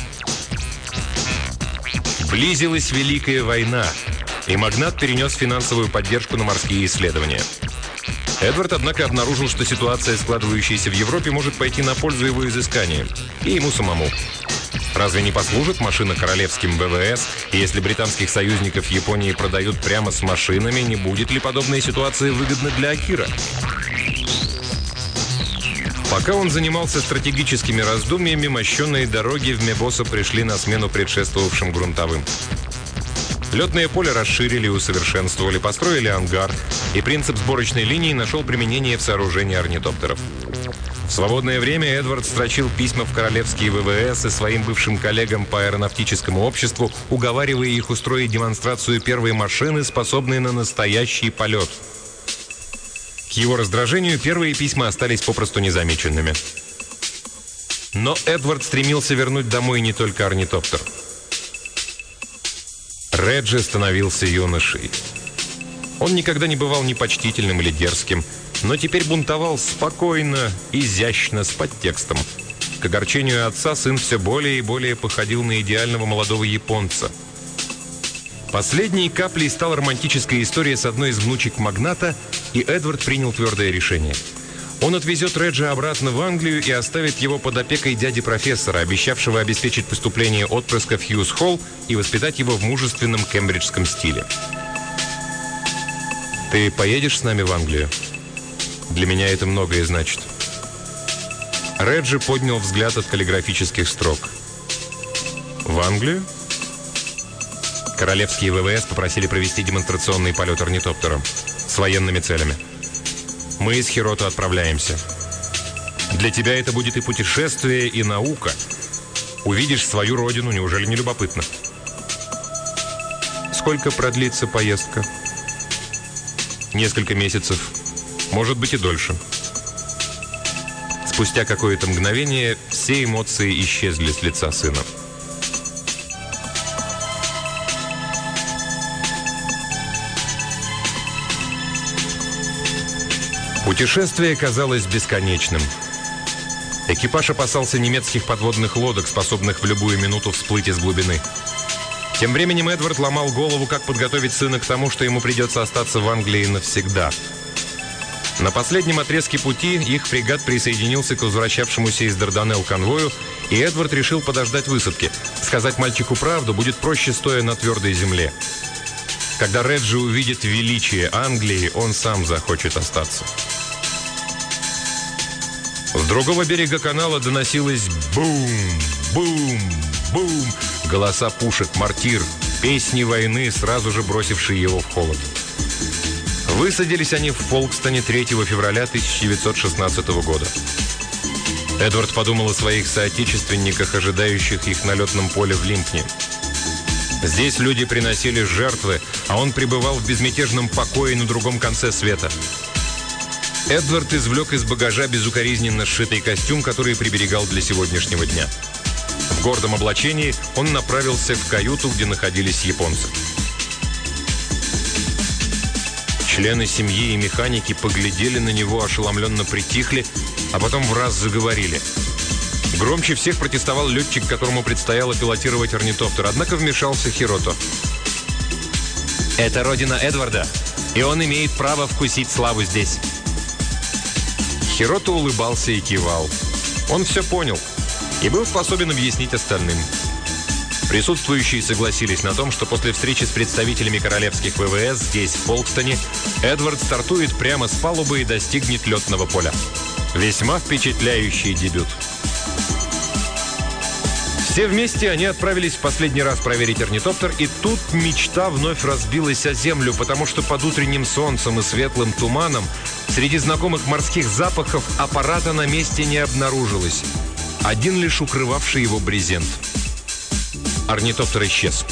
Близилась Великая война, и магнат перенес финансовую поддержку на морские исследования. Эдвард, однако, обнаружил, что ситуация, складывающаяся в Европе, может пойти на пользу его изысканиям, и ему самому. Разве не послужит машина королевским ВВС, и если британских союзников Японии продают прямо с машинами, не будет ли подобная ситуация выгодна для Акира? Пока он занимался стратегическими раздумьями, мощенные дороги в Мебосо пришли на смену предшествовавшим грунтовым. Летное поле расширили и усовершенствовали, построили ангар, и принцип сборочной линии нашел применение в сооружении орнитоптеров. В свободное время Эдвард строчил письма в королевские ВВС и своим бывшим коллегам по аэронавтическому обществу, уговаривая их устроить демонстрацию первой машины, способной на настоящий полет. К его раздражению первые письма остались попросту незамеченными. Но Эдвард стремился вернуть домой не только орнитоптер. Реджи становился юношей. Он никогда не бывал ни почтительным или дерзким, но теперь бунтовал спокойно, изящно, с подтекстом. К огорчению отца сын все более и более походил на идеального молодого японца. Последней каплей стала романтическая история с одной из внучек магната, и Эдвард принял твердое решение. Он отвезет Реджи обратно в Англию и оставит его под опекой дяди-профессора, обещавшего обеспечить поступление отпрыска в Хьюз-Холл и воспитать его в мужественном кембриджском стиле. Ты поедешь с нами в Англию? Для меня это многое значит. Реджи поднял взгляд от каллиграфических строк. В Англию? Королевские ВВС попросили провести демонстрационный полет орнитоптера с военными целями. Мы из Хирото отправляемся. Для тебя это будет и путешествие, и наука. Увидишь свою родину, неужели не любопытно? Сколько продлится поездка? Несколько месяцев, может быть и дольше. Спустя какое-то мгновение все эмоции исчезли с лица сына. Путешествие казалось бесконечным. Экипаж опасался немецких подводных лодок, способных в любую минуту всплыть из глубины. Тем временем Эдвард ломал голову, как подготовить сына к тому, что ему придется остаться в Англии навсегда. На последнем отрезке пути их фрегат присоединился к возвращавшемуся из Дарданелл конвою, и Эдвард решил подождать высадки. Сказать мальчику правду будет проще, стоя на твердой земле. Когда Реджи увидит величие Англии, он сам захочет остаться. С другого берега канала доносилось бум, бум, бум. Голоса пушек, мортир, песни войны, сразу же бросившие его в холод. Высадились они в Фолкстоне третьего февраля тысяча девятьсот шестнадцатого года. Эдвард подумал о своих соотечественниках, ожидающих их на летном поле в Лимпне. Здесь люди приносили жертвы, а он пребывал в безмятежном покое на другом конце света. Эдвард извлек из багажа безукоризненно сшитый костюм, который приберегал для сегодняшнего дня. В гордом облачении он направился в каюту, где находились японцы. Члены семьи и механики поглядели на него, ошеломленно притихли, а потом в раз заговорили. Громче всех протестовал летчик, которому предстояло пилотировать орнитоптер, однако вмешался Хирото. «Это родина Эдварда, и он имеет право вкусить славу здесь». Хирото улыбался и кивал. Он все понял и был способен объяснить остальным. Присутствующие согласились на том, что после встречи с представителями королевских ВВС здесь, в Фолкстоне, Эдвард стартует прямо с палубы и достигнет летного поля. Весьма впечатляющий дебют. Все вместе они отправились в последний раз проверить орнитоптер, и тут мечта вновь разбилась о землю, потому что под утренним солнцем и светлым туманом среди знакомых морских запахов аппарата на месте не обнаружилось. Один лишь укрывавший его брезент. Орнитоптер исчез.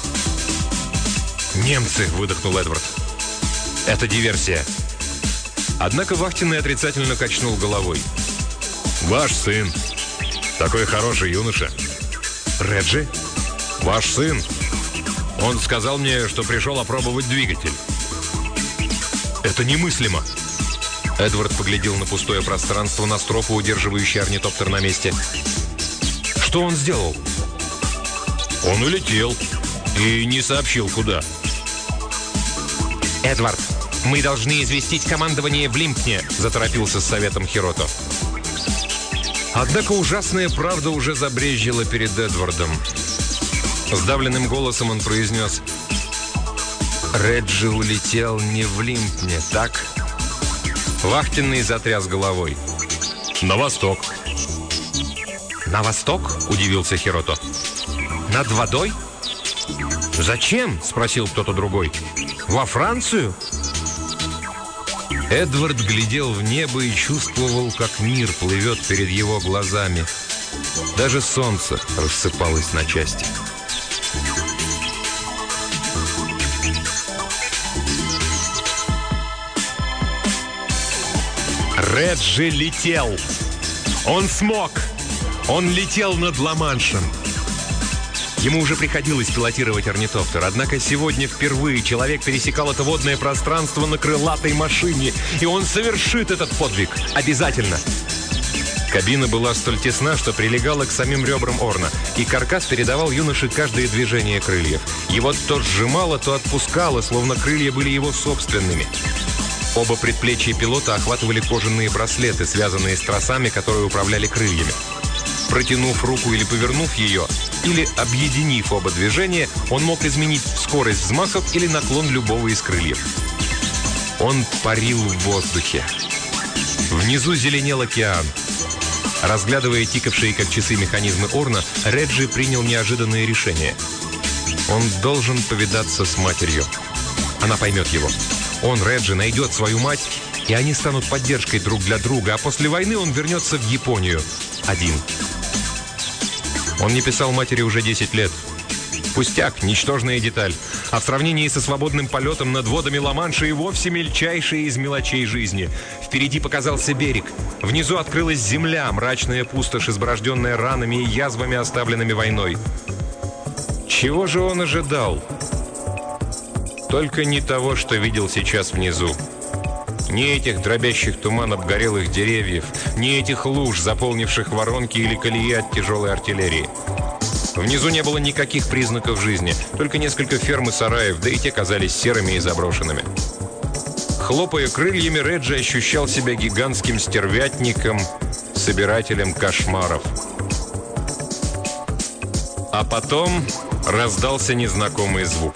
«Немцы!» — выдохнул Эдвард. «Это диверсия». Однако вахтенный отрицательно качнул головой. «Ваш сын. Такой хороший юноша». «Реджи?» «Ваш сын. Он сказал мне, что пришел опробовать двигатель». «Это немыслимо». Эдвард поглядел на пустое пространство, на стропу, удерживающий орнитоптер на месте. «Что он сделал?» «Он улетел и не сообщил, куда». «Эдвард, мы должны известить командование в Лимпне», — заторопился с советом Хирото. Однако ужасная правда уже забрезжила перед Эдвардом. Сдавленным голосом он произнес: «Реджи улетел не в Лимпне, так?» Вахтенный затряс головой. «На восток». «На восток?» — удивился Хирото. «Над водой?» «Зачем?» — спросил кто-то другой. «Во Францию?» Эдвард глядел в небо и чувствовал, как мир плывет перед его глазами. Даже солнце рассыпалось на части. Реджи летел. Он смог. Он летел над Ла-Маншем. Ему уже приходилось пилотировать орнитоптер, однако сегодня впервые человек пересекал это водное пространство на крылатой машине, и он совершит этот подвиг. Обязательно. Кабина была столь тесна, что прилегала к самим ребрам Орна, и каркас передавал юноше каждое движение крыльев. Его то сжимало, то отпускало, словно крылья были его собственными. Оба предплечья пилота охватывали кожаные браслеты, связанные с тросами, которые управляли крыльями. Протянув руку или повернув ее, или объединив оба движения, он мог изменить скорость взмахов или наклон любого из крыльев. Он парил в воздухе. Внизу зеленел океан. Разглядывая тикавшие, как часы, механизмы Орна, Реджи принял неожиданное решение. Он должен повидаться с матерью. Она поймет его. Он, Реджи, найдет свою мать, и они станут поддержкой друг для друга, а после войны он вернется в Японию. Один. Он не писал матери уже десять лет. Пустяк, ничтожная деталь. А в сравнении со свободным полетом над водами Ла-Манша и вовсе мельчайшая из мелочей жизни. Впереди показался берег. Внизу открылась земля, мрачная пустошь, изборожденная ранами и язвами, оставленными войной. Чего же он ожидал? Только не того, что видел сейчас внизу. Ни этих дробящих туман обгорелых деревьев, ни этих луж, заполнивших воронки или колеи от тяжелой артиллерии. Внизу не было никаких признаков жизни, только несколько ферм и сараев, да и те казались серыми и заброшенными. Хлопая крыльями, Реджи ощущал себя гигантским стервятником, собирателем кошмаров. А потом раздался незнакомый звук.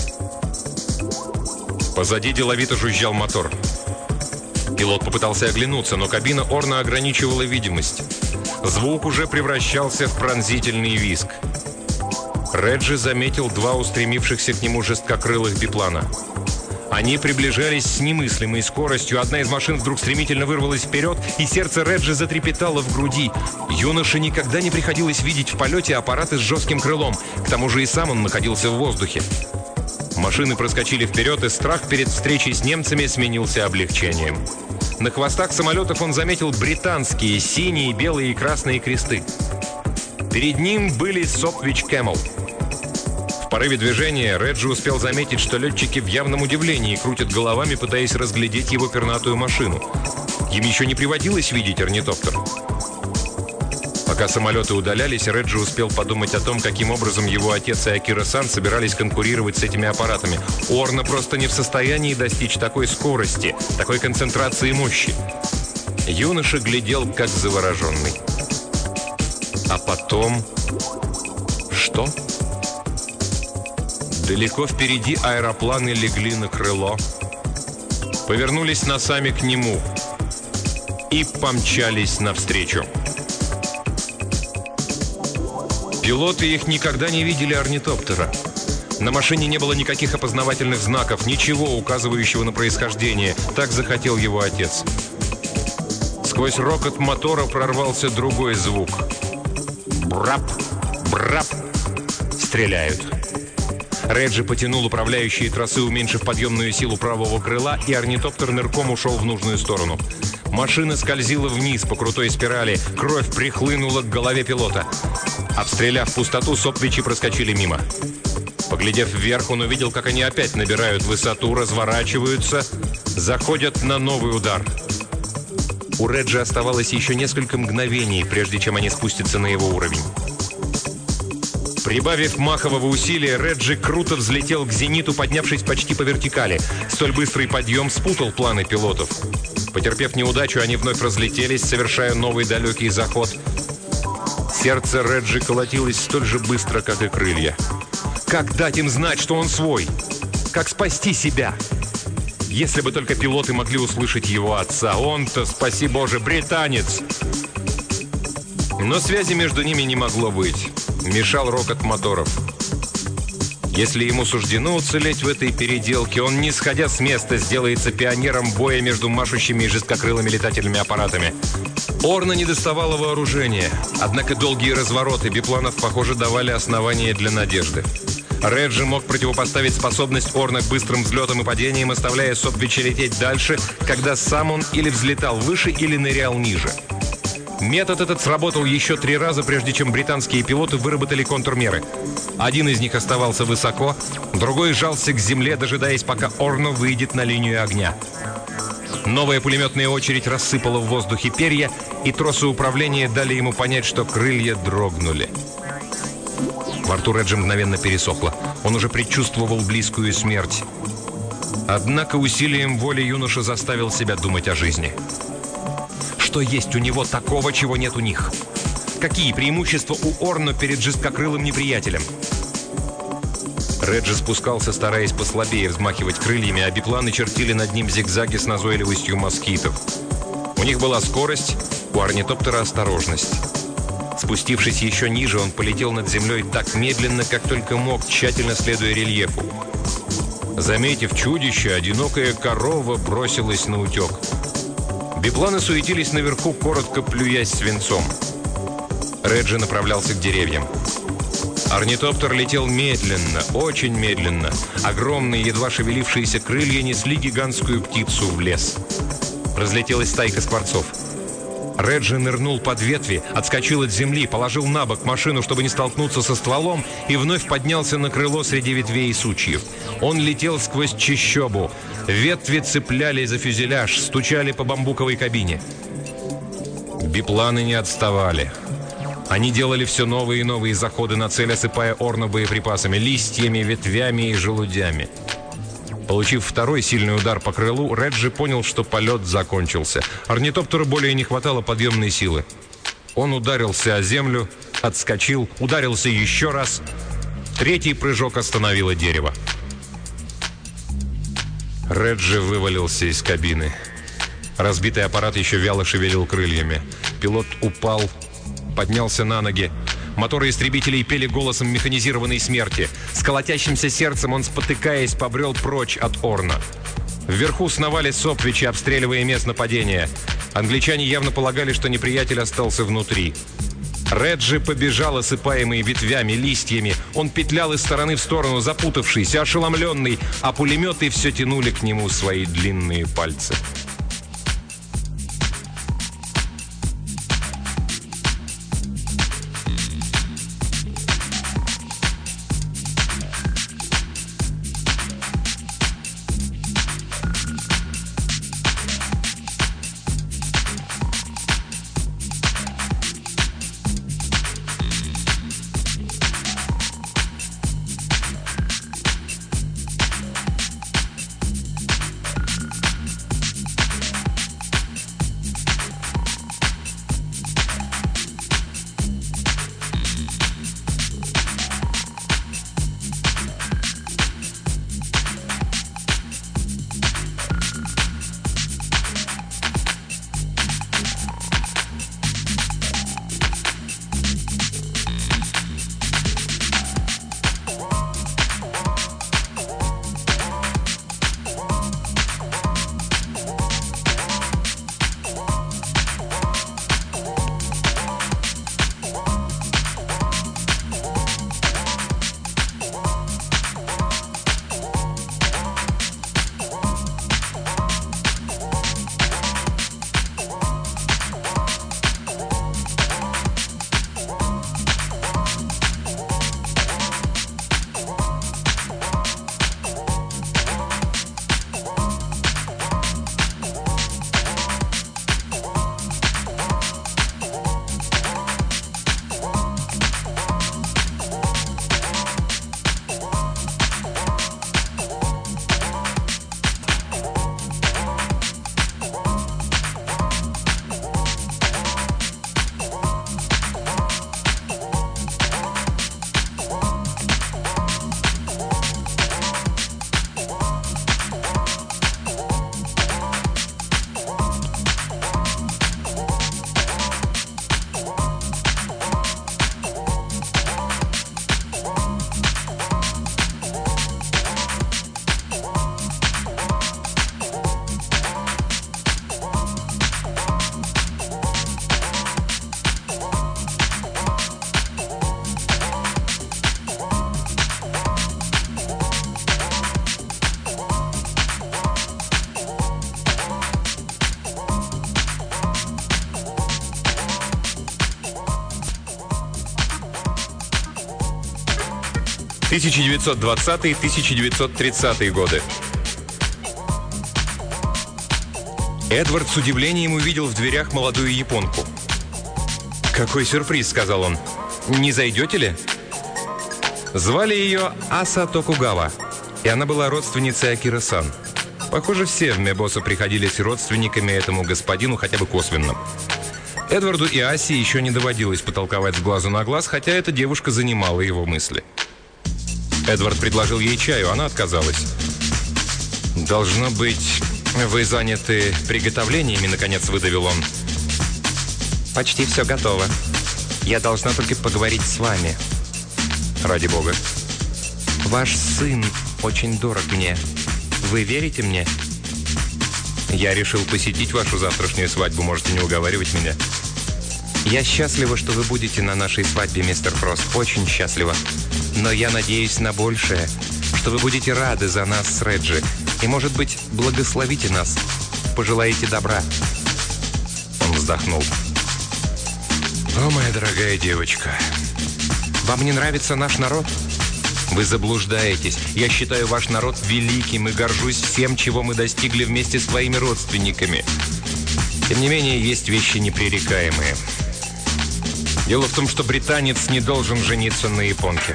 Позади деловито жужжал мотор. Пилот попытался оглянуться, но кабина Орна ограничивала видимость. Звук уже превращался в пронзительный визг. Реджи заметил два устремившихся к нему жесткокрылых биплана. Они приближались с немыслимой скоростью. Одна из машин вдруг стремительно вырвалась вперед, и сердце Реджи затрепетало в груди. Юноше никогда не приходилось видеть в полете аппараты с жестким крылом. К тому же и сам он находился в воздухе. Машины проскочили вперед, и страх перед встречей с немцами сменился облегчением. На хвостах самолетов он заметил британские синие, белые и красные кресты. Перед ним были Сопвич Кэмел. В порыве движения Реджи успел заметить, что летчики в явном удивлении крутят головами, пытаясь разглядеть его пернатую машину. Им еще не приводилось видеть орнитоптер. Пока самолеты удалялись, Реджи успел подумать о том, каким образом его отец и Акира-сан собирались конкурировать с этими аппаратами. Орна просто не в состоянии достичь такой скорости, такой концентрации мощи. Юноша глядел, как завороженный. А потом... Что? Далеко впереди аэропланы легли на крыло, повернулись носами к нему и помчались навстречу. Пилоты их никогда не видели орнитоптера. На машине не было никаких опознавательных знаков, ничего указывающего на происхождение. Так захотел его отец. Сквозь рокот мотора прорвался другой звук. Брап, брап. Стреляют. Реджи потянул управляющие тросы, уменьшив подъемную силу правого крыла, и орнитоптер нырком ушел в нужную сторону. Машина скользила вниз по крутой спирали. Кровь прихлынула к голове пилота. Обстреляв пустоту, Сопвичи проскочили мимо. Поглядев вверх, он увидел, как они опять набирают высоту, разворачиваются, заходят на новый удар. У Реджи оставалось еще несколько мгновений, прежде чем они спустятся на его уровень. Прибавив махового усилия, Реджи круто взлетел к зениту, поднявшись почти по вертикали. Столь быстрый подъем спутал планы пилотов. Потерпев неудачу, они вновь разлетелись, совершая новый далекий заход. Сердце Реджи колотилось столь же быстро, как и крылья. Как дать им знать, что он свой? Как спасти себя? Если бы только пилоты могли услышать его отца. Он-то, спаси Боже, британец! Но связи между ними не могло быть. Мешал рокот моторов. Если ему суждено уцелеть в этой переделке, он, не сходя с места, сделается пионером боя между машущими и жесткокрылыми летательными аппаратами. Орна не доставало вооружения, однако долгие развороты бипланов, похоже, давали основания для надежды. Реджи мог противопоставить способность Орна к быстрым взлетам и падениям, оставляя Сопвича лететь дальше, когда сам он или взлетал выше, или нырял ниже. Метод этот сработал еще три раза, прежде чем британские пилоты выработали контрмеры. Один из них оставался высоко, другой жался к земле, дожидаясь, пока Орно выйдет на линию огня. Новая пулеметная очередь рассыпала в воздухе перья, и тросы управления дали ему понять, что крылья дрогнули. Во рту Реджи мгновенно пересохло. Он уже предчувствовал близкую смерть. Однако усилием воли юноша заставил себя думать о жизни. Что есть у него такого, чего нет у них? Какие преимущества у Орно перед жесткокрылым неприятелем? Реджи спускался, стараясь послабее взмахивать крыльями, а бипланы чертили над ним зигзаги с назойливостью москитов. У них была скорость, у орнитоптера осторожность. Спустившись еще ниже, он полетел над землей так медленно, как только мог, тщательно следуя рельефу. Заметив чудище, одинокая корова бросилась на утек. Бипланы суетились наверху, коротко плюясь свинцом. Реджи направлялся к деревьям. Орнитоптер летел медленно, очень медленно. Огромные, едва шевелившиеся крылья несли гигантскую птицу в лес. Разлетелась стайка скворцов. Реджи нырнул под ветви, отскочил от земли, положил на бок машину, чтобы не столкнуться со стволом, и вновь поднялся на крыло среди ветвей и сучьев. Он летел сквозь чащобу. Ветви цеплялись за фюзеляж, стучали по бамбуковой кабине. Бипланы не отставали. Они делали все новые и новые заходы на цель, осыпая Орна боеприпасами, листьями, ветвями и желудями. Получив второй сильный удар по крылу, Реджи понял, что полет закончился. Орнитоптеру более не хватало подъемной силы. Он ударился о землю, отскочил, ударился еще раз. Третий прыжок остановило дерево. Реджи вывалился из кабины. Разбитый аппарат еще вяло шевелил крыльями. Пилот упал, поднялся на ноги. Моторы истребителей пели голосом механизированной смерти. С колотящимся сердцем он, спотыкаясь, побрел прочь от Орна. Вверху сновали сопвичи, обстреливая мест нападения. Англичане явно полагали, что неприятель остался внутри. Реджи побежал, осыпаемый ветвями, листьями. Он петлял из стороны в сторону, запутавшийся, ошеломленный, а пулеметы все тянули к нему свои длинные пальцы. тысяча девятьсот двадцатый — тысяча девятьсот тридцатый годы. Эдвард с удивлением увидел в дверях молодую японку. «Какой сюрприз», — сказал он. «Не зайдете ли?» Звали ее Аса Токугава, и она была родственницей Акира-сан. Похоже, все в Мебосо приходились родственниками этому господину, хотя бы косвенно. Эдварду и Асе еще не доводилось потолковать с глазу на глаз, хотя эта девушка занимала его мысли. Эдвард предложил ей чаю, она отказалась. «Должно быть, вы заняты приготовлениями», — наконец выдавил он. «Почти все готово. Я должна только поговорить с вами». «Ради бога». «Ваш сын очень дорог мне. Вы верите мне?» «Я решил посетить вашу завтрашнюю свадьбу. Можете не уговаривать меня». «Я счастлива, что вы будете на нашей свадьбе, мистер Фрост. Очень счастлива. Но я надеюсь на большее, что вы будете рады за нас с Реджи. И, может быть, благословите нас. Пожелаете добра». Он вздохнул. «О, моя дорогая девочка, вам не нравится наш народ? Вы заблуждаетесь. Я считаю ваш народ великим и горжусь всем, чего мы достигли вместе с твоими родственниками. Тем не менее, есть вещи непререкаемые. Дело в том, что британец не должен жениться на японке».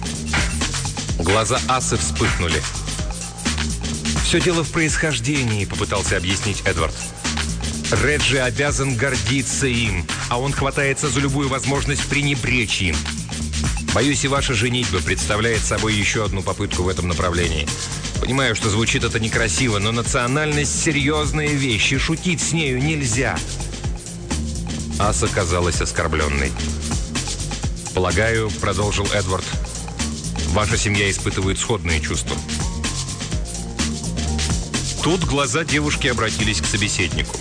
Глаза Асы вспыхнули. «Все дело в происхождении», — попытался объяснить Эдвард. «Реджи обязан гордиться им, а он хватается за любую возможность пренебречь им. Боюсь, и ваша женитьба представляет собой еще одну попытку в этом направлении. Понимаю, что звучит это некрасиво, но национальность — серьезная вещь, и шутить с нею нельзя». Аса казалась оскорбленной. «Полагаю, — продолжил Эдвард, — ваша семья испытывает сходные чувства». Тут глаза девушки обратились к собеседнику.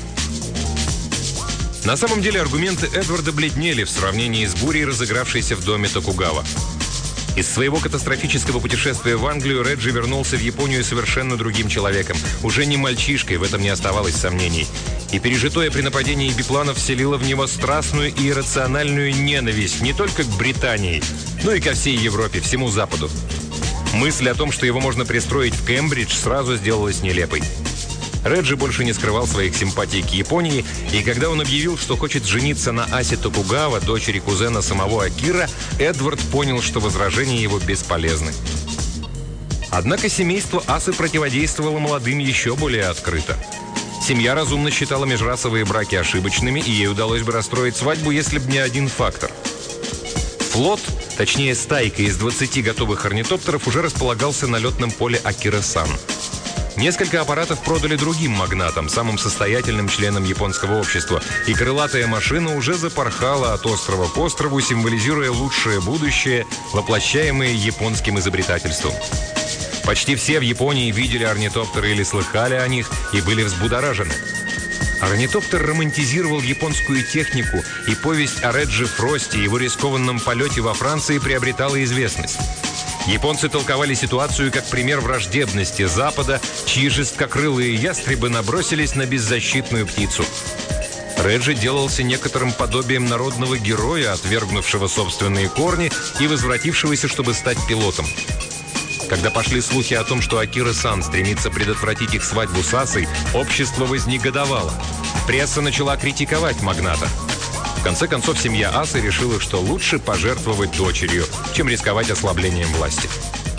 На самом деле аргументы Эдварда бледнели в сравнении с бурей, разыгравшейся в доме Токугава. Из своего катастрофического путешествия в Англию Реджи вернулся в Японию совершенно другим человеком. Уже не мальчишкой, в этом не оставалось сомнений. И пережитое при нападении бипланов вселило в него страстную и иррациональную ненависть не только к Британии, но и ко всей Европе, всему Западу. Мысль о том, что его можно пристроить в Кембридж, сразу сделалась нелепой. Реджи больше не скрывал своих симпатий к Японии, и когда он объявил, что хочет жениться на Асе Токугава, дочери кузена самого Акира, Эдвард понял, что возражения его бесполезны. Однако семейство Асы противодействовало молодым еще более открыто. Семья разумно считала межрасовые браки ошибочными, и ей удалось бы расстроить свадьбу, если бы не один фактор. Флот, точнее стайка из двадцати готовых орнитоптеров, уже располагался на летном поле Акира-сан. Несколько аппаратов продали другим магнатам, самым состоятельным членам японского общества, и крылатая машина уже запорхала от острова к острову, символизируя лучшее будущее, воплощаемое японским изобретательством. Почти все в Японии видели орнитоптеры или слыхали о них и были взбудоражены. Орнитоптер романтизировал японскую технику, и повесть о Реджи Фросте и его рискованном полете во Франции приобретала известность. Японцы толковали ситуацию как пример враждебности Запада, чьи жесткокрылые ястребы набросились на беззащитную птицу. Реджи делался некоторым подобием народного героя, отвергнувшего собственные корни и возвратившегося, чтобы стать пилотом. Когда пошли слухи о том, что Акира-сан стремится предотвратить их свадьбу с Асой, общество вознегодовало. Пресса начала критиковать магната. В конце концов, семья Асы решила, что лучше пожертвовать дочерью, чем рисковать ослаблением власти.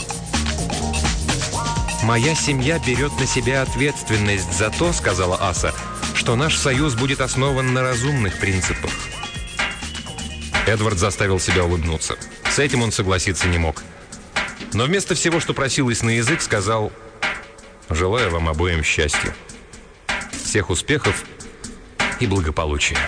«Моя семья берет на себя ответственность за то, — сказала Аса, — что наш союз будет основан на разумных принципах». Эдвард заставил себя улыбнуться. С этим он согласиться не мог. Но вместо всего, что просилось на язык, сказал: «Желаю вам обоим счастья, всех успехов и благополучия».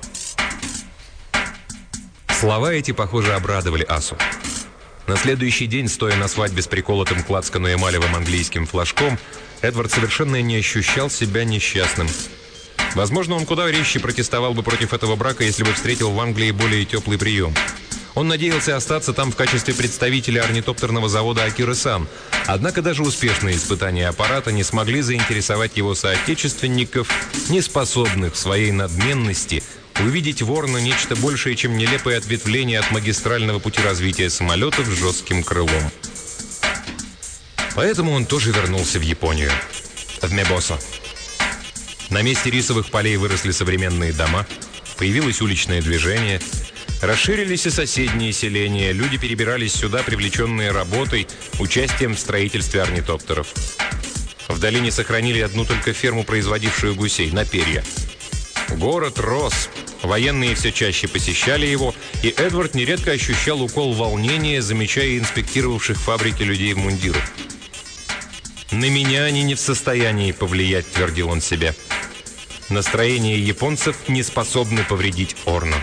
Слова эти, похоже, обрадовали Асу. На следующий день, стоя на свадьбе с приколотым к лацкану эмалевым английским флажком, Эдвард совершенно не ощущал себя несчастным. Возможно, он куда резче протестовал бы против этого брака, если бы встретил в Англии более теплый прием. Он надеялся остаться там в качестве представителя орнитоптерного завода Акира-сан. Однако даже успешные испытания аппарата не смогли заинтересовать его соотечественников, не способных в своей надменности увидеть в Орно нечто большее, чем нелепое ответвление от магистрального пути развития самолетов с жестким крылом. Поэтому он тоже вернулся в Японию, в Мебосо. На месте рисовых полей выросли современные дома, появилось уличное движение, расширились и соседние селения, люди перебирались сюда, привлеченные работой, участием в строительстве орнитоптеров. В долине сохранили одну только ферму, производившую гусей на перья. Город рос. Военные все чаще посещали его, и Эдвард нередко ощущал укол волнения, замечая инспектировавших фабрики людей в мундирах. «На меня они не в состоянии повлиять», — твердил он себе. «Настроение японцев не способны повредить Орно».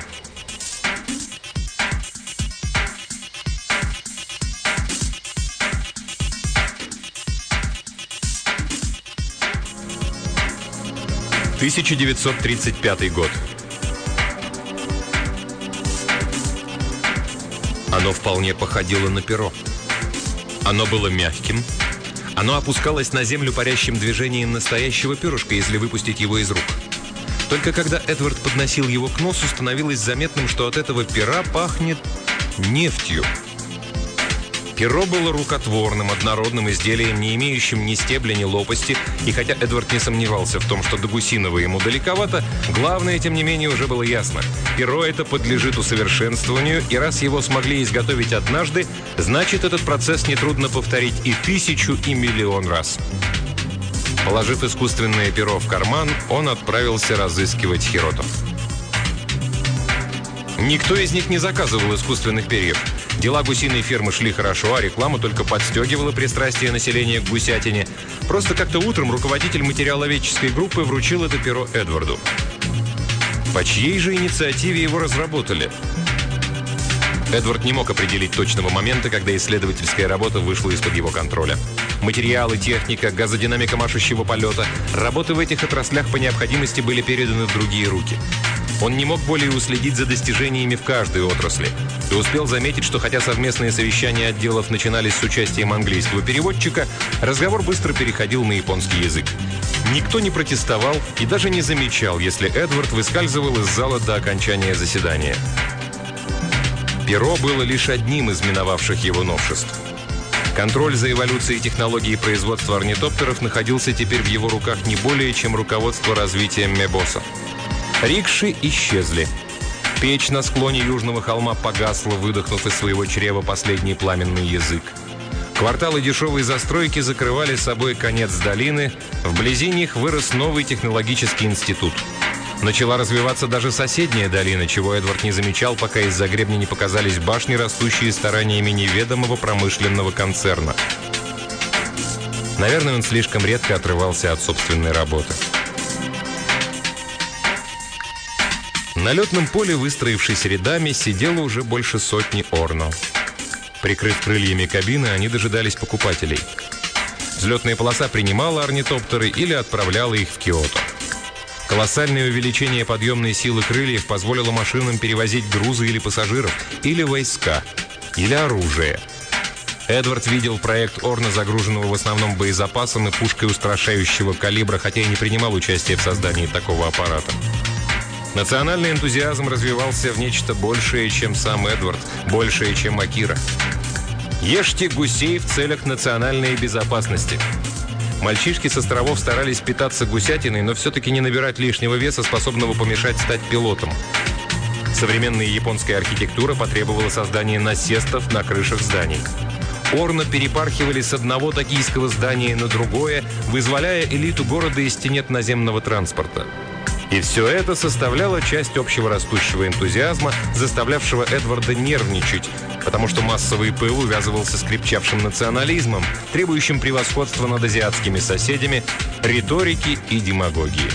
тысяча девятьсот тридцать пятый год. Оно вполне походило на перо. Оно было мягким. Оно опускалось на землю парящим движением настоящего перышка, если выпустить его из рук. Только когда Эдвард подносил его к носу, становилось заметным, что от этого пера пахнет нефтью. Перо было рукотворным, однородным изделием, не имеющим ни стебля, ни лопасти, и хотя Эдвард не сомневался в том, что до гусиного ему далековато, главное, тем не менее, уже было ясно. Перо это подлежит усовершенствованию, и раз его смогли изготовить однажды, значит, этот процесс нетрудно повторить и тысячу, и миллион раз. Положив искусственное перо в карман, он отправился разыскивать Хирото. Никто из них не заказывал искусственных перьев. Дела гусиной фермы шли хорошо, а реклама только подстегивала пристрастие населения к гусятине. Просто как-то утром руководитель материаловедческой группы вручил это перо Эдварду. По чьей же инициативе его разработали? Эдвард не мог определить точного момента, когда исследовательская работа вышла из-под его контроля. Материалы, техника, газодинамика машущего полета, работы в этих отраслях по необходимости были переданы в другие руки. Он не мог более уследить за достижениями в каждой отрасли и успел заметить, что хотя совместные совещания отделов начинались с участием английского переводчика, разговор быстро переходил на японский язык. Никто не протестовал и даже не замечал, если Эдвард выскальзывал из зала до окончания заседания. Перо было лишь одним из миновавших его новшеств. Контроль за эволюцией технологии производства орнитоптеров находился теперь в его руках не более, чем руководство развитием Мебоса. Рикши исчезли. Печь на склоне южного холма погасла, выдохнув из своего чрева последний пламенный язык. Кварталы дешевой застройки закрывали собой конец долины. Вблизи них вырос новый технологический институт. Начала развиваться даже соседняя долина, чего Эдвард не замечал, пока из-за гребня не показались башни, растущие стараниями неведомого промышленного концерна. Наверное, он слишком редко отрывался от собственной работы. На летном поле, выстроившись рядами, сидело уже больше сотни Орно. Прикрыв крыльями кабины, они дожидались покупателей. Взлетная полоса принимала орнитоптеры или отправляла их в Киото. Колоссальное увеличение подъемной силы крыльев позволило машинам перевозить грузы или пассажиров, или войска, или оружие. Эдвард видел проект Орно, загруженного в основном боезапасом и пушкой устрашающего калибра, хотя и не принимал участия в создании такого аппарата. Национальный энтузиазм развивался в нечто большее, чем сам Эдвард, большее, чем Акира. Ешьте гусей в целях национальной безопасности. Мальчишки с островов старались питаться гусятиной, но все-таки не набирать лишнего веса, способного помешать стать пилотом. Современная японская архитектура потребовала создания насестов на крышах зданий. Орно перепархивали с одного токийского здания на другое, вызволяя элиту города из тенет наземного транспорта. И все это составляло часть общего растущего энтузиазма, заставлявшего Эдварда нервничать, потому что массовый пыл увязывался с крепчавшим национализмом, требующим превосходства над азиатскими соседями, риторики и демагогии.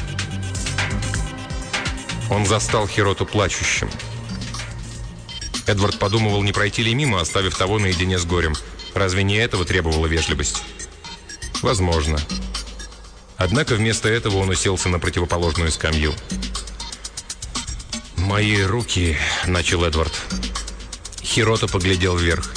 Он застал Хирото плачущим. Эдвард подумывал, не пройти ли мимо, оставив того наедине с горем. Разве не этого требовала вежливость? Возможно. Однако вместо этого он уселся на противоположную скамью. «Мои руки», — начал Эдвард. Хирото поглядел вверх.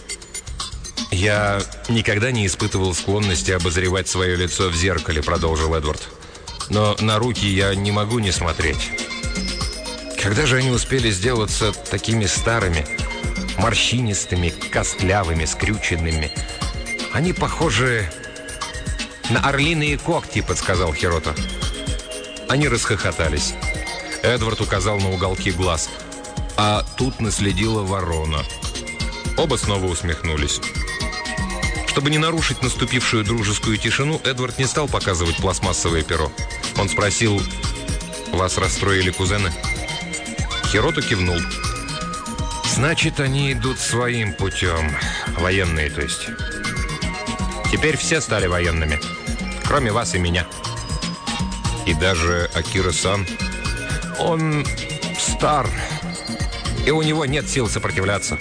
«Я никогда не испытывал склонности обозревать свое лицо в зеркале», — продолжил Эдвард. «Но на руки я не могу не смотреть. Когда же они успели сделаться такими старыми, морщинистыми, костлявыми, скрюченными? Они похожи на орлиные когти», — подсказал Хирото. Они расхохотались. Эдвард указал на уголки глаз. «А тут наследила ворона». Оба снова усмехнулись. Чтобы не нарушить наступившую дружескую тишину, Эдвард не стал показывать пластмассовое перо. Он спросил: «Вас расстроили кузены?» Хирото кивнул. «Значит, они идут своим путем. Военные, то есть. Теперь все стали военными. Кроме вас и меня. И даже Акира-сан. Он стар, и у него нет сил сопротивляться».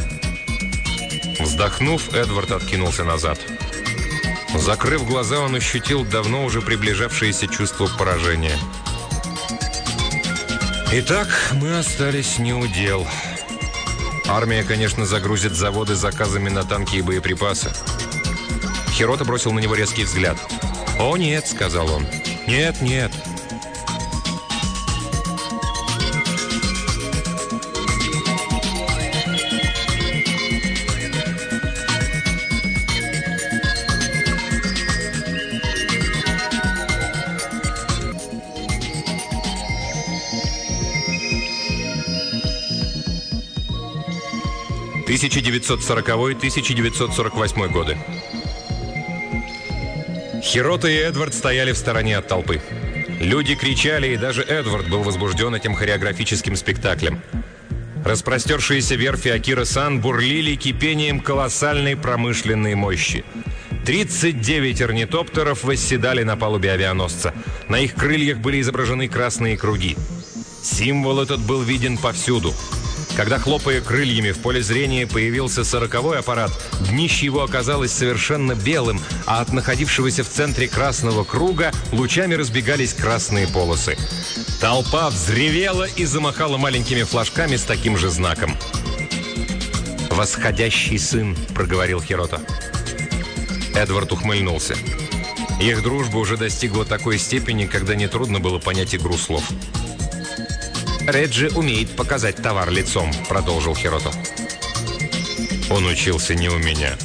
Вздохнув, Эдвард откинулся назад. Закрыв глаза, он ощутил давно уже приближавшееся чувство поражения. «Итак, мы остались не у дел. Армия, конечно, загрузит заводы заказами на танки и боеприпасы». Хирото бросил на него резкий взгляд. «О, нет», — сказал он. «Нет, нет». тысяча девятьсот сороковой — тысяча девятьсот сорок восьмой годы. Хирото и Эдвард стояли в стороне от толпы. Люди кричали, и даже Эдвард был возбужден этим хореографическим спектаклем. Распростершиеся верфи Акира-сан бурлили кипением колоссальной промышленной мощи. тридцать девять орнитоптеров восседали на палубе авианосца. На их крыльях были изображены красные круги. Символ этот был виден повсюду. Когда, хлопая крыльями, в поле зрения появился сороковой аппарат, днище его оказалось совершенно белым, а от находившегося в центре красного круга лучами разбегались красные полосы. Толпа взревела и замахала маленькими флажками с таким же знаком. «Восходящий сын», — проговорил Хирото. Эдвард ухмыльнулся. Их дружба уже достигла такой степени, когда нетрудно было понять игру слов. «Реджи умеет показать товар лицом», — продолжил Хирото. «Он учился не у меня».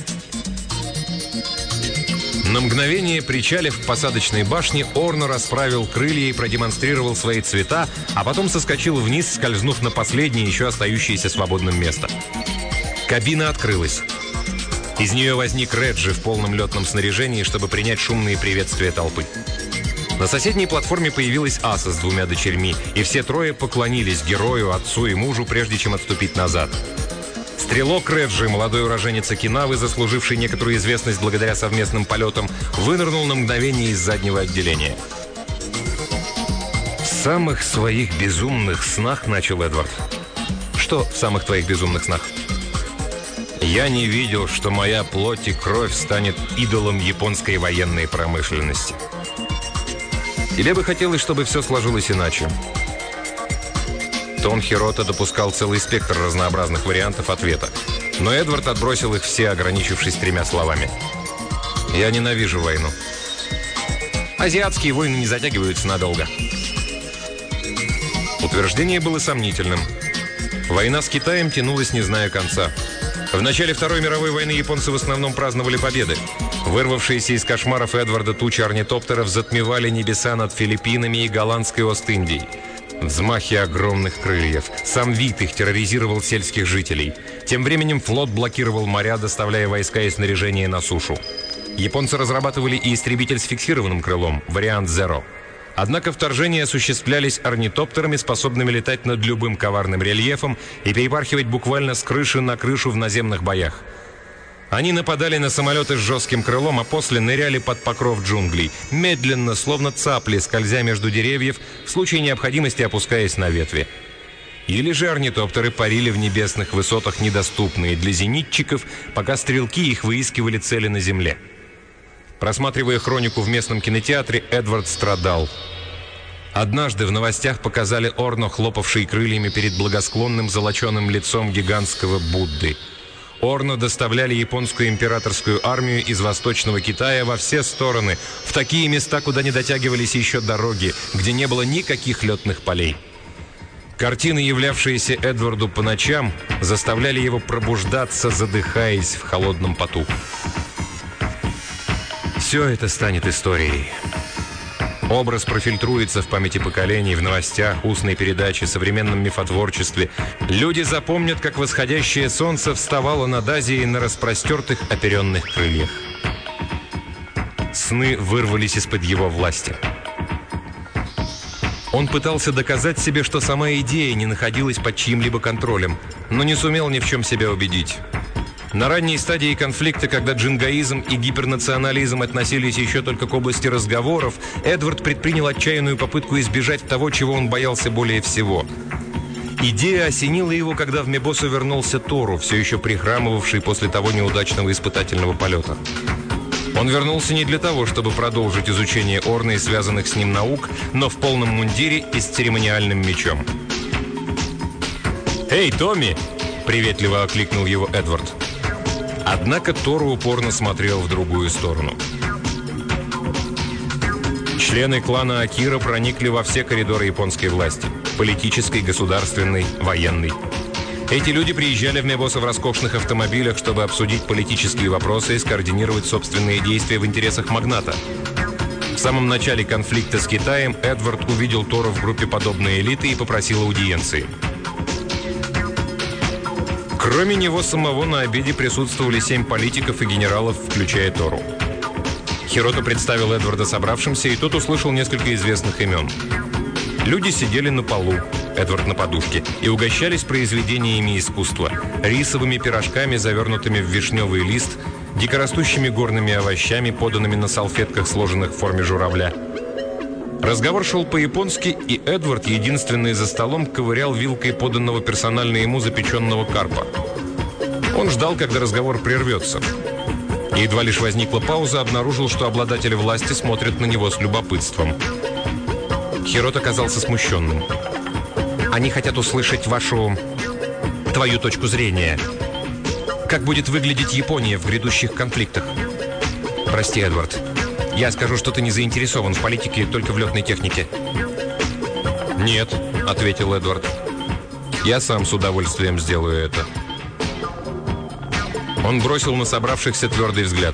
На мгновение, причалив к посадочной башне, Орно расправил крылья и продемонстрировал свои цвета, а потом соскочил вниз, скользнув на последнее, еще остающееся свободным место. Кабина открылась. Из нее возник Реджи в полном летном снаряжении, чтобы принять шумные приветствия толпы. На соседней платформе появилась Аса с двумя дочерьми, и все трое поклонились герою, отцу и мужу, прежде чем отступить назад. Стрелок Реджи, молодой уроженец Окинавы, заслуживший некоторую известность благодаря совместным полетам, вынырнул на мгновение из заднего отделения. «В самых своих безумных снах», — начал Эдвард. «Что в самых твоих безумных снах?» «Я не видел, что моя плоть и кровь станет идолом японской военной промышленности. Тебе бы хотелось, чтобы все сложилось иначе». Тон Хирото допускал целый спектр разнообразных вариантов ответа. Но Эдвард отбросил их все, ограничившись тремя словами. «Я ненавижу войну. Азиатские войны не затягиваются надолго». Утверждение было сомнительным. Война с Китаем тянулась, не зная конца. В начале Второй мировой войны японцы в основном праздновали победы. Вырвавшиеся из кошмаров Эдварда тучи орнитоптеров затмевали небеса над Филиппинами и голландской Ост-Индией. Взмахи огромных крыльев. Сам вид их терроризировал сельских жителей. Тем временем флот блокировал моря, доставляя войска и снаряжение на сушу. Японцы разрабатывали и истребитель с фиксированным крылом, вариант «Зеро». Однако вторжения осуществлялись орнитоптерами, способными летать над любым коварным рельефом и перепархивать буквально с крыши на крышу в наземных боях. Они нападали на самолеты с жестким крылом, а после ныряли под покров джунглей, медленно, словно цапли, скользя между деревьев, в случае необходимости опускаясь на ветви. Или же орнитоптеры парили в небесных высотах, недоступные для зенитчиков, пока стрелки их выискивали цели на земле. Просматривая хронику в местном кинотеатре, Эдвард страдал. Однажды в новостях показали Орно, хлопавший крыльями перед благосклонным золоченым лицом гигантского Будды. Орно доставляли японскую императорскую армию из Восточного Китая во все стороны, в такие места, куда не дотягивались еще дороги, где не было никаких летных полей. Картины, являвшиеся Эдварду по ночам, заставляли его пробуждаться, задыхаясь в холодном поту. Все это станет историей. Образ профильтруется в памяти поколений, в новостях, устной передаче, современном мифотворчестве. Люди запомнят, как восходящее солнце вставало над Азией на распростертых оперенных крыльях. Сны вырвались из-под его власти. Он пытался доказать себе, что сама идея не находилась под чьим-либо контролем, но не сумел ни в чем себя убедить. На ранней стадии конфликта, когда джингаизм и гипернационализм относились еще только к области разговоров, Эдвард предпринял отчаянную попытку избежать того, чего он боялся более всего. Идея осенила его, когда в Мебосу вернулся Тору, все еще прихрамывавший после того неудачного испытательного полета. Он вернулся не для того, чтобы продолжить изучение Орны и связанных с ним наук, но в полном мундире и с церемониальным мечом. «Эй, Томми!» – приветливо окликнул его Эдвард. Однако Тору упорно смотрел в другую сторону. Члены клана Акира проникли во все коридоры японской власти – политической, государственной, военной. Эти люди приезжали в Мебосу в роскошных автомобилях, чтобы обсудить политические вопросы и скоординировать собственные действия в интересах магната. В самом начале конфликта с Китаем Эдвард увидел Тору в группе подобной элиты и попросил аудиенции. Кроме него самого на обеде присутствовали семь политиков и генералов, включая Тору. Хирото представил Эдварда собравшимся, и тот услышал несколько известных имен. Люди сидели на полу, Эдвард на подушке, и угощались произведениями искусства, рисовыми пирожками, завернутыми в вишневый лист, дикорастущими горными овощами, поданными на салфетках, сложенных в форме журавля. Разговор шел по-японски, и Эдвард, единственный за столом, ковырял вилкой поданного персонально ему запеченного карпа. Он ждал, когда разговор прервется. И едва лишь возникла пауза, обнаружил, что обладатели власти смотрят на него с любопытством. Хирото казался смущенным. «Они хотят услышать вашу... твою точку зрения. Как будет выглядеть Япония в грядущих конфликтах?» «Прости, Эдвард. Я скажу, что ты не заинтересован в политике, только в летной технике». «Нет», — ответил Эдвард. «Я сам с удовольствием сделаю это». Он бросил на собравшихся твердый взгляд.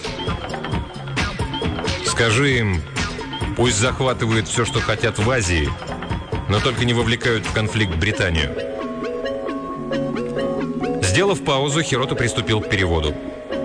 «Скажи им, пусть захватывают все, что хотят в Азии, но только не вовлекают в конфликт Британию». Сделав паузу, Хирото приступил к переводу.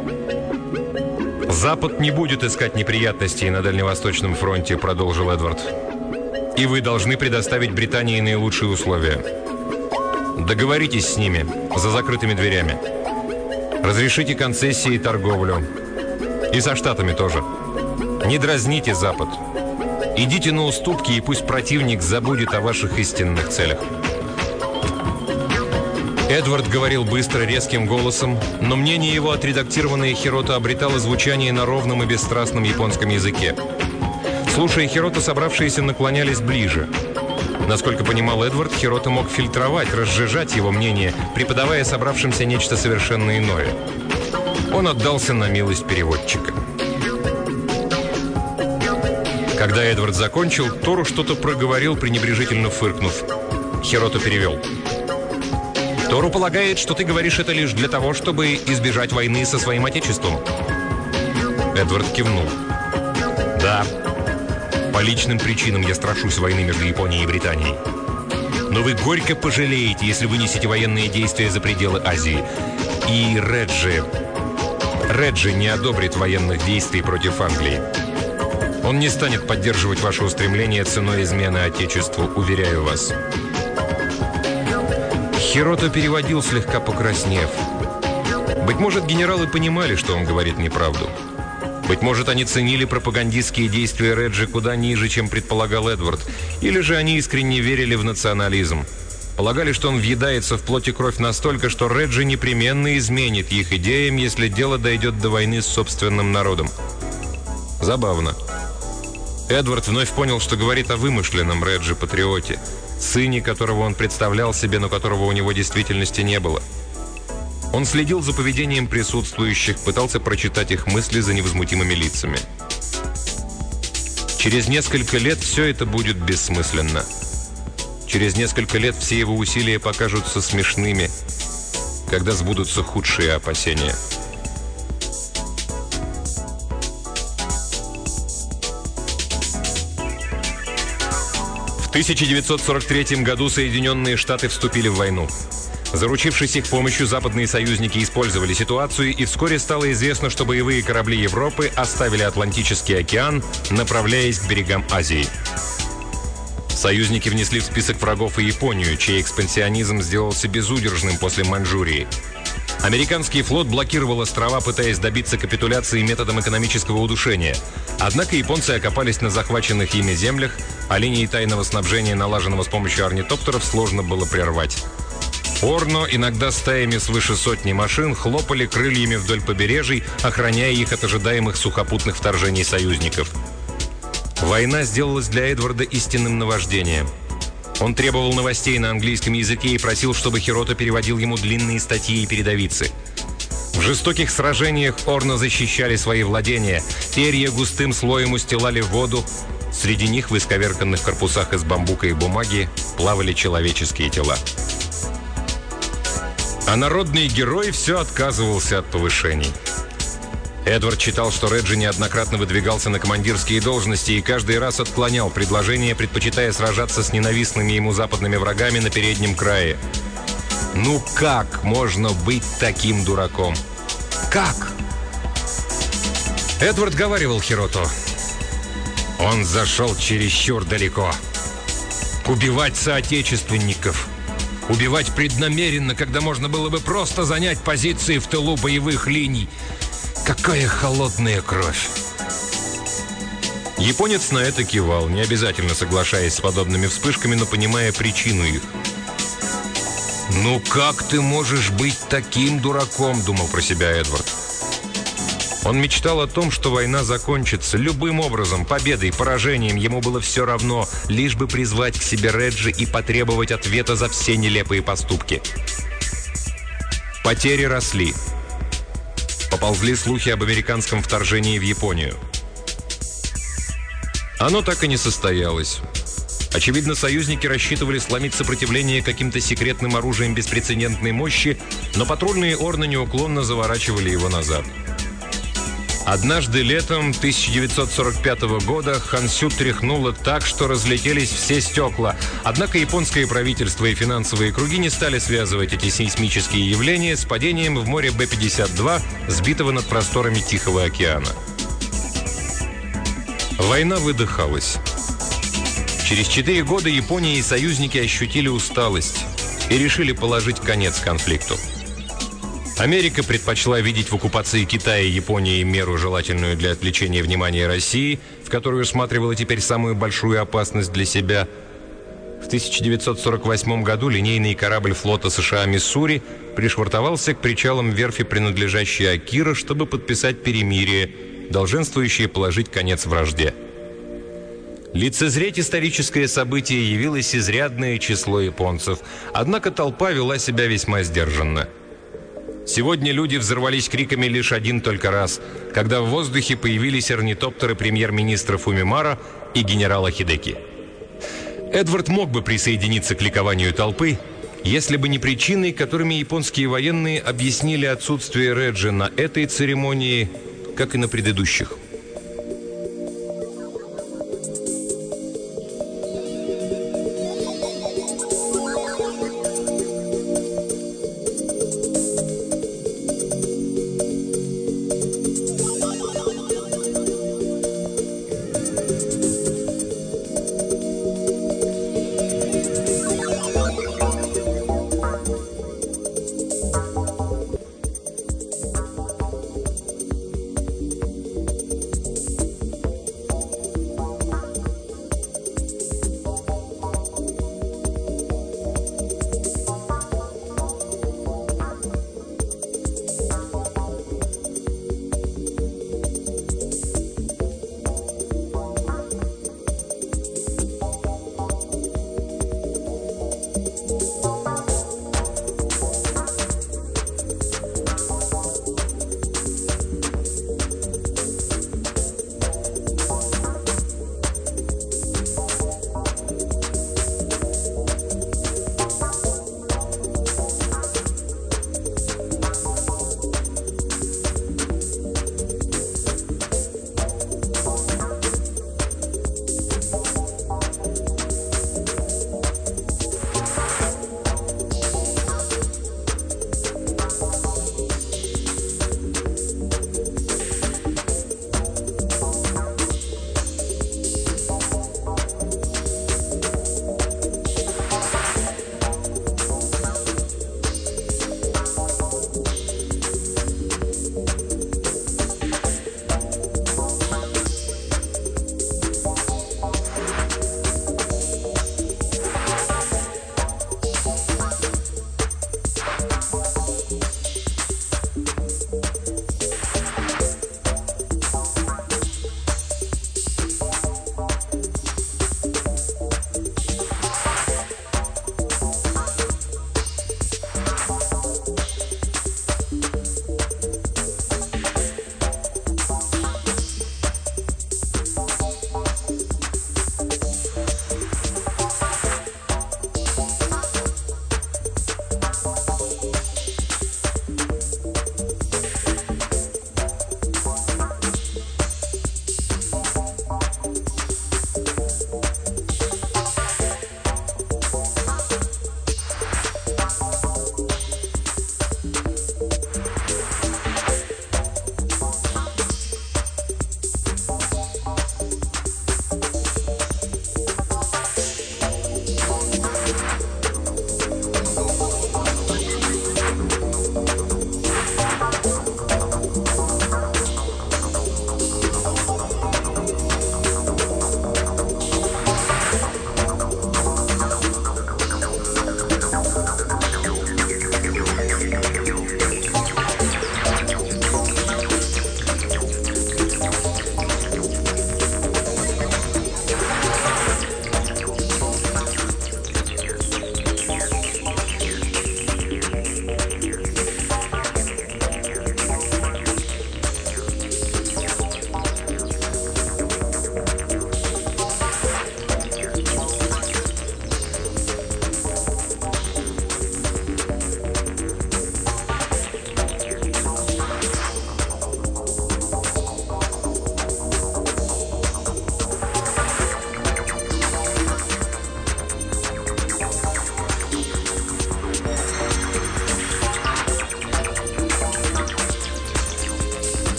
«Запад не будет искать неприятностей на Дальневосточном фронте», — продолжил Эдвард. «И вы должны предоставить Британии наилучшие условия. Договоритесь с ними за закрытыми дверями. Разрешите концессии и торговлю. И со Штатами тоже. Не дразните Запад. Идите на уступки, и пусть противник забудет о ваших истинных целях». Эдвард говорил быстро, резким голосом, но мнение его, отредактированное Хирото, обретало звучание на ровном и бесстрастном японском языке. Слушая Хирото, собравшиеся наклонялись ближе. Насколько понимал Эдвард, Хирото мог фильтровать, разжижать его мнение, преподавая собравшимся нечто совершенно иное. Он отдался на милость переводчика. Когда Эдвард закончил, Тору что-то проговорил, пренебрежительно фыркнув. Хирото перевел. «Тору полагает, что ты говоришь это лишь для того, чтобы избежать войны со своим отечеством». Эдвард кивнул. «Да, по личным причинам я страшусь войны между Японией и Британией. Но вы горько пожалеете, если вынесете военные действия за пределы Азии. И Реджи... Реджи не одобрит военных действий против Англии. Он не станет поддерживать ваше устремление ценой измены Отечеству, уверяю вас». Хирото переводил, слегка покраснев. Быть может, генералы понимали, что он говорит неправду. Быть может, они ценили пропагандистские действия Реджи куда ниже, чем предполагал Эдвард. Или же они искренне верили в национализм. Полагали, что он въедается в плоть и кровь настолько, что Реджи непременно изменит их идеям, если дело дойдет до войны с собственным народом. Забавно. Эдвард вновь понял, что говорит о вымышленном Реджи-патриоте, сыне, которого он представлял себе, но которого у него в действительности не было. Он следил за поведением присутствующих, пытался прочитать их мысли за невозмутимыми лицами. Через несколько лет все это будет бессмысленно. Через несколько лет все его усилия покажутся смешными, когда сбудутся худшие опасения. В тысяча девятьсот сорок третьем году Соединенные Штаты вступили в войну. Заручившись их помощью, западные союзники использовали ситуацию, и вскоре стало известно, что боевые корабли Европы оставили Атлантический океан, направляясь к берегам Азии. Союзники внесли в список врагов и Японию, чей экспансионизм сделался безудержным после Маньчжурии. Американский флот блокировал острова, пытаясь добиться капитуляции методом экономического удушения. Однако японцы окопались на захваченных ими землях, а линии тайного снабжения, налаженного с помощью орнитоптеров, сложно было прервать. Орно, иногда стаями свыше сотни машин, хлопали крыльями вдоль побережий, охраняя их от ожидаемых сухопутных вторжений союзников. Война сделалась для Эдварда истинным наваждением. Он требовал новостей на английском языке и просил, чтобы Хирото переводил ему длинные статьи и передовицы. В жестоких сражениях Орно защищали свои владения, перья густым слоем устилали воду, среди них в исковерканных корпусах из бамбука и бумаги плавали человеческие тела. А народный герой все отказывался от повышений. Эдвард читал, что Реджи неоднократно выдвигался на командирские должности и каждый раз отклонял предложение, предпочитая сражаться с ненавистными ему западными врагами на переднем крае. Ну как можно быть таким дураком? Как? Эдвард говаривал Хирото. Он зашел чересчур далеко. Убивать соотечественников. Убивать преднамеренно, когда можно было бы просто занять позиции в тылу боевых линий. Какая холодная кровь! Японец на это кивал, не обязательно соглашаясь с подобными вспышками, но понимая причину их. «Ну как ты можешь быть таким дураком?» — думал про себя Эдвард. Он мечтал о том, что война закончится любым образом, победой, поражением, ему было все равно, лишь бы призвать к себе Реджи и потребовать ответа за все нелепые поступки. Потери росли. Поползли слухи об американском вторжении в Японию. Оно так и не состоялось. Очевидно, союзники рассчитывали сломить сопротивление каким-то секретным оружием беспрецедентной мощи, но патрульные Орно неуклонно заворачивали его назад. Однажды летом тысяча девятьсот сорок пятого года Хансю тряхнуло так, что разлетелись все стекла. Однако японское правительство и финансовые круги не стали связывать эти сейсмические явления с падением в море Бэ пятьдесят два, сбитого над просторами Тихого океана. Война выдыхалась. Через четыре года Япония и союзники ощутили усталость и решили положить конец конфликту. Америка предпочла видеть в оккупации Китая и Японии меру, желательную для отвлечения внимания России, в которую усматривала теперь самую большую опасность для себя. В тысяча девятьсот сорок восьмом году линейный корабль флота США «Миссури» пришвартовался к причалам верфи, принадлежащей Акира, чтобы подписать перемирие, долженствующее положить конец вражде. Лицезреть историческое событие явилось изрядное число японцев, однако толпа вела себя весьма сдержанно. Сегодня люди взорвались криками лишь один только раз, когда в воздухе появились орнитоптеры премьер-министра Фумимара и генерала Хидэки. Эдвард мог бы присоединиться к ликованию толпы, если бы не причины, которыми японские военные объяснили отсутствие Реджи на этой церемонии, как и на предыдущих.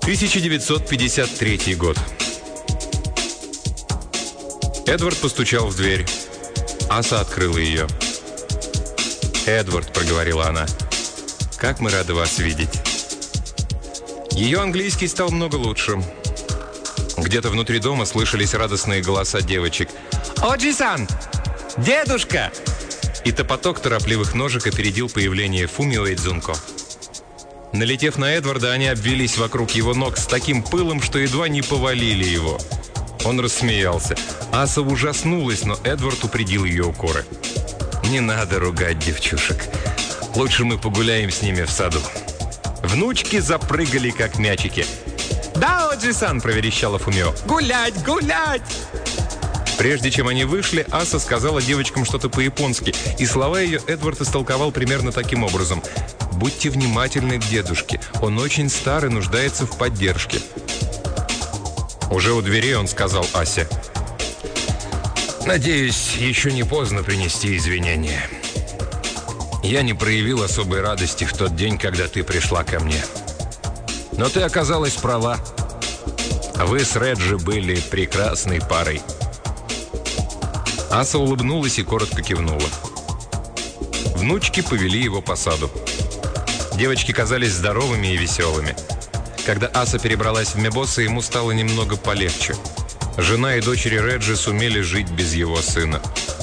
тысяча девятьсот пятьдесят третий год. Эдвард постучал в дверь. Аса открыла ее. «Эдвард», — проговорила она, — «как мы рады вас видеть». Ее английский стал много лучше. Где-то внутри дома слышались радостные голоса девочек. «Оджи-сан! Дедушка!» И топоток торопливых ножек опередил появление Фумио и Дзунко. Налетев на Эдварда, они обвились вокруг его ног с таким пылом, что едва не повалили его. Он рассмеялся. Аса ужаснулась, но Эдвард упредил ее укоры. «Не надо ругать девчушек. Лучше мы погуляем с ними в саду». Внучки запрыгали, как мячики. «Да, Оджи-сан!» – проверещала Фумио. «Гулять, гулять!» Прежде чем они вышли, Аса сказала девочкам что-то по-японски, и слова ее Эдвард истолковал примерно таким образом. «Будьте внимательны к дедушке. Он очень стар и нуждается в поддержке». Уже у дверей он сказал Асе: «Надеюсь, еще не поздно принести извинения. Я не проявил особой радости в тот день, когда ты пришла ко мне. Но ты оказалась права. Вы с Реджи были прекрасной парой». Аса улыбнулась и коротко кивнула. Внучки повели его по саду. Девочки казались здоровыми и веселыми. Когда Аса перебралась в Мебоса, ему стало немного полегче. Жена и дочери Реджи сумели жить без его сына.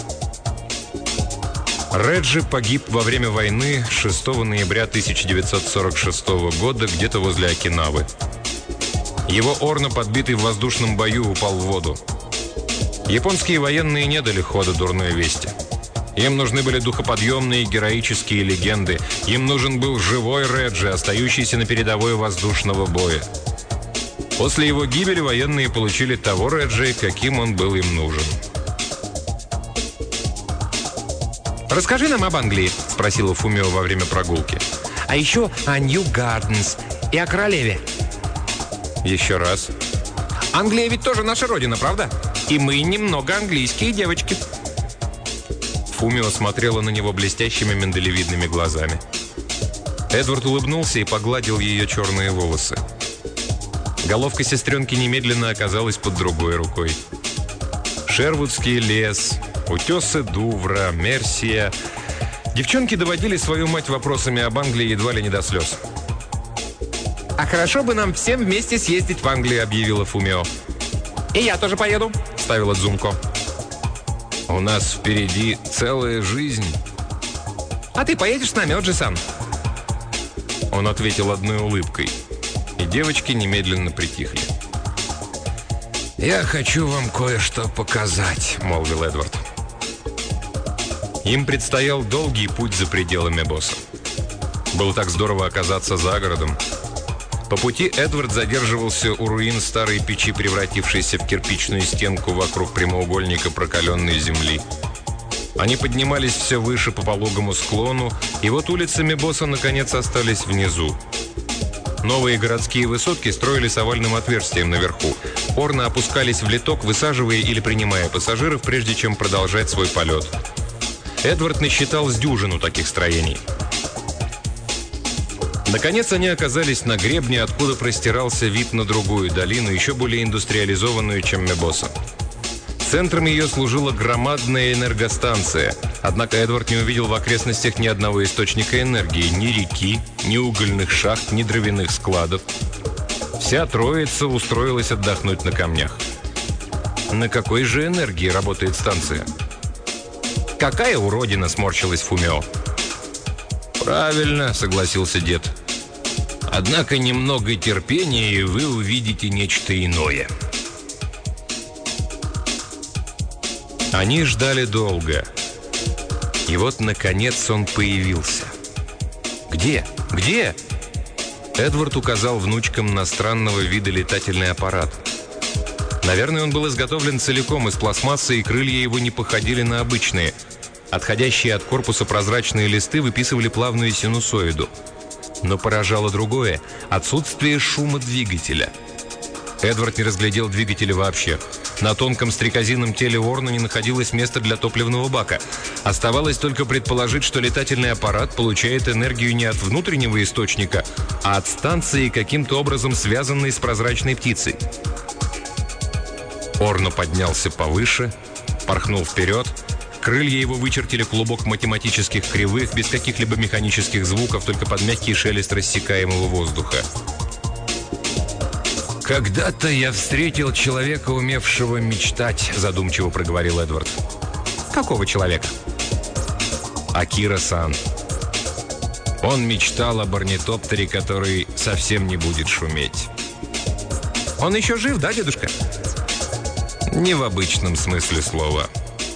Реджи погиб во время войны шестого ноября тысяча девятьсот сорок шестого года где-то возле Окинавы. Его Орно, подбитый в воздушном бою, упал в воду. Японские военные не дали хода дурной вести. Им нужны были духоподъемные героические легенды. Им нужен был живой Реджи, остающийся на передовой воздушного боя. После его гибели военные получили того Реджи, каким он был им нужен. «Расскажи нам об Англии», — спросила Фумио во время прогулки. «А еще о Нью-Гарденс и о королеве». «Еще раз». «Англия ведь тоже наша родина, правда? И мы немного английские девочки». Фумио смотрела на него блестящими миндалевидными глазами. Эдвард улыбнулся и погладил ее черные волосы. Головка сестренки немедленно оказалась под другой рукой. Шервудский лес, утесы Дувра, Мерсия. Девчонки доводили свою мать вопросами об Англии едва ли не до слез. «А хорошо бы нам всем вместе съездить в Англию», — объявила Фумио. «И я тоже поеду», — ставила Дзунко. «У нас впереди целая жизнь». «А ты поедешь с нами, Оджи-сан?» Он ответил одной улыбкой, и девочки немедленно притихли. «Я хочу вам кое-что показать», — молвил Эдвард. Им предстоял долгий путь за пределами Мебоса. Было так здорово оказаться за городом. По пути Эдвард задерживался у руин старой печи, превратившейся в кирпичную стенку вокруг прямоугольника прокаленной земли. Они поднимались все выше по пологому склону, и вот улицы Мебоса наконец остались внизу. Новые городские высотки строили с овальным отверстием наверху. Орно опускались в литок, высаживая или принимая пассажиров, прежде чем продолжать свой полет. Эдвард насчитал с дюжину таких строений. Наконец они оказались на гребне, откуда простирался вид на другую долину, еще более индустриализованную, чем Мебоса. Центром ее служила громадная энергостанция. Однако Эдвард не увидел в окрестностях ни одного источника энергии, ни реки, ни угольных шахт, ни дровяных складов. Вся троица устроилась отдохнуть на камнях. На какой же энергии работает станция? «Какая уродина!» — сморщилась Фумио. «Правильно», — согласился дед. «Однако немного терпения, и вы увидите нечто иное». Они ждали долго. И вот, наконец, он появился. «Где? Где?» Эдвард указал внучкам на странного вида летательный аппарат. Наверное, он был изготовлен целиком из пластмассы, и крылья его не походили на обычные. Отходящие от корпуса прозрачные листы выписывали плавную синусоиду. Но поражало другое – отсутствие шума двигателя. Эдвард не разглядел двигателя вообще. На тонком стрекозином теле Орно не находилось места для топливного бака. Оставалось только предположить, что летательный аппарат получает энергию не от внутреннего источника, а от станции, каким-то образом связанной с прозрачной птицей. Орно поднялся повыше, порхнул вперед. Крылья его вычертили клубок математических кривых, без каких-либо механических звуков, только под мягкий шелест рассекаемого воздуха. «Когда-то я встретил человека, умевшего мечтать», — задумчиво проговорил Эдвард. «Какого человека?» «Акира-сан. Он мечтал об орнитоптере, который совсем не будет шуметь». «Он еще жив, да, дедушка?» «Не в обычном смысле слова».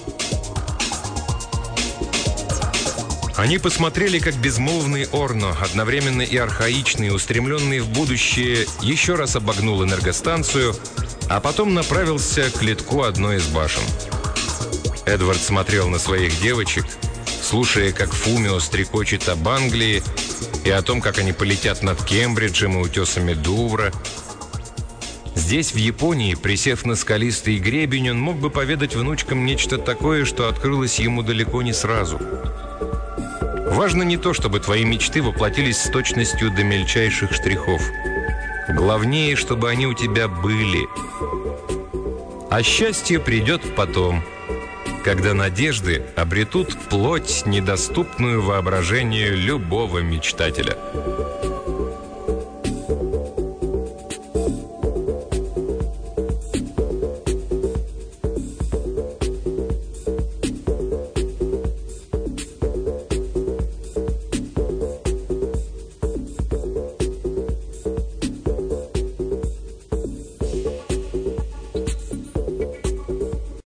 Они посмотрели, как безмолвный Орно, одновременно и архаичный, устремленный в будущее, еще раз обогнул энергостанцию, а потом направился к литку одной из башен. Эдвард смотрел на своих девочек, слушая, как Фумио стрекочет об Англии и о том, как они полетят над Кембриджем и утесами Дувра. Здесь, в Японии, присев на скалистый гребень, он мог бы поведать внучкам нечто такое, что открылось ему далеко не сразу. Важно не то, чтобы твои мечты воплотились с точностью до мельчайших штрихов. Главнее, чтобы они у тебя были. А счастье придет потом, когда надежды обретут плоть, недоступную воображению любого мечтателя.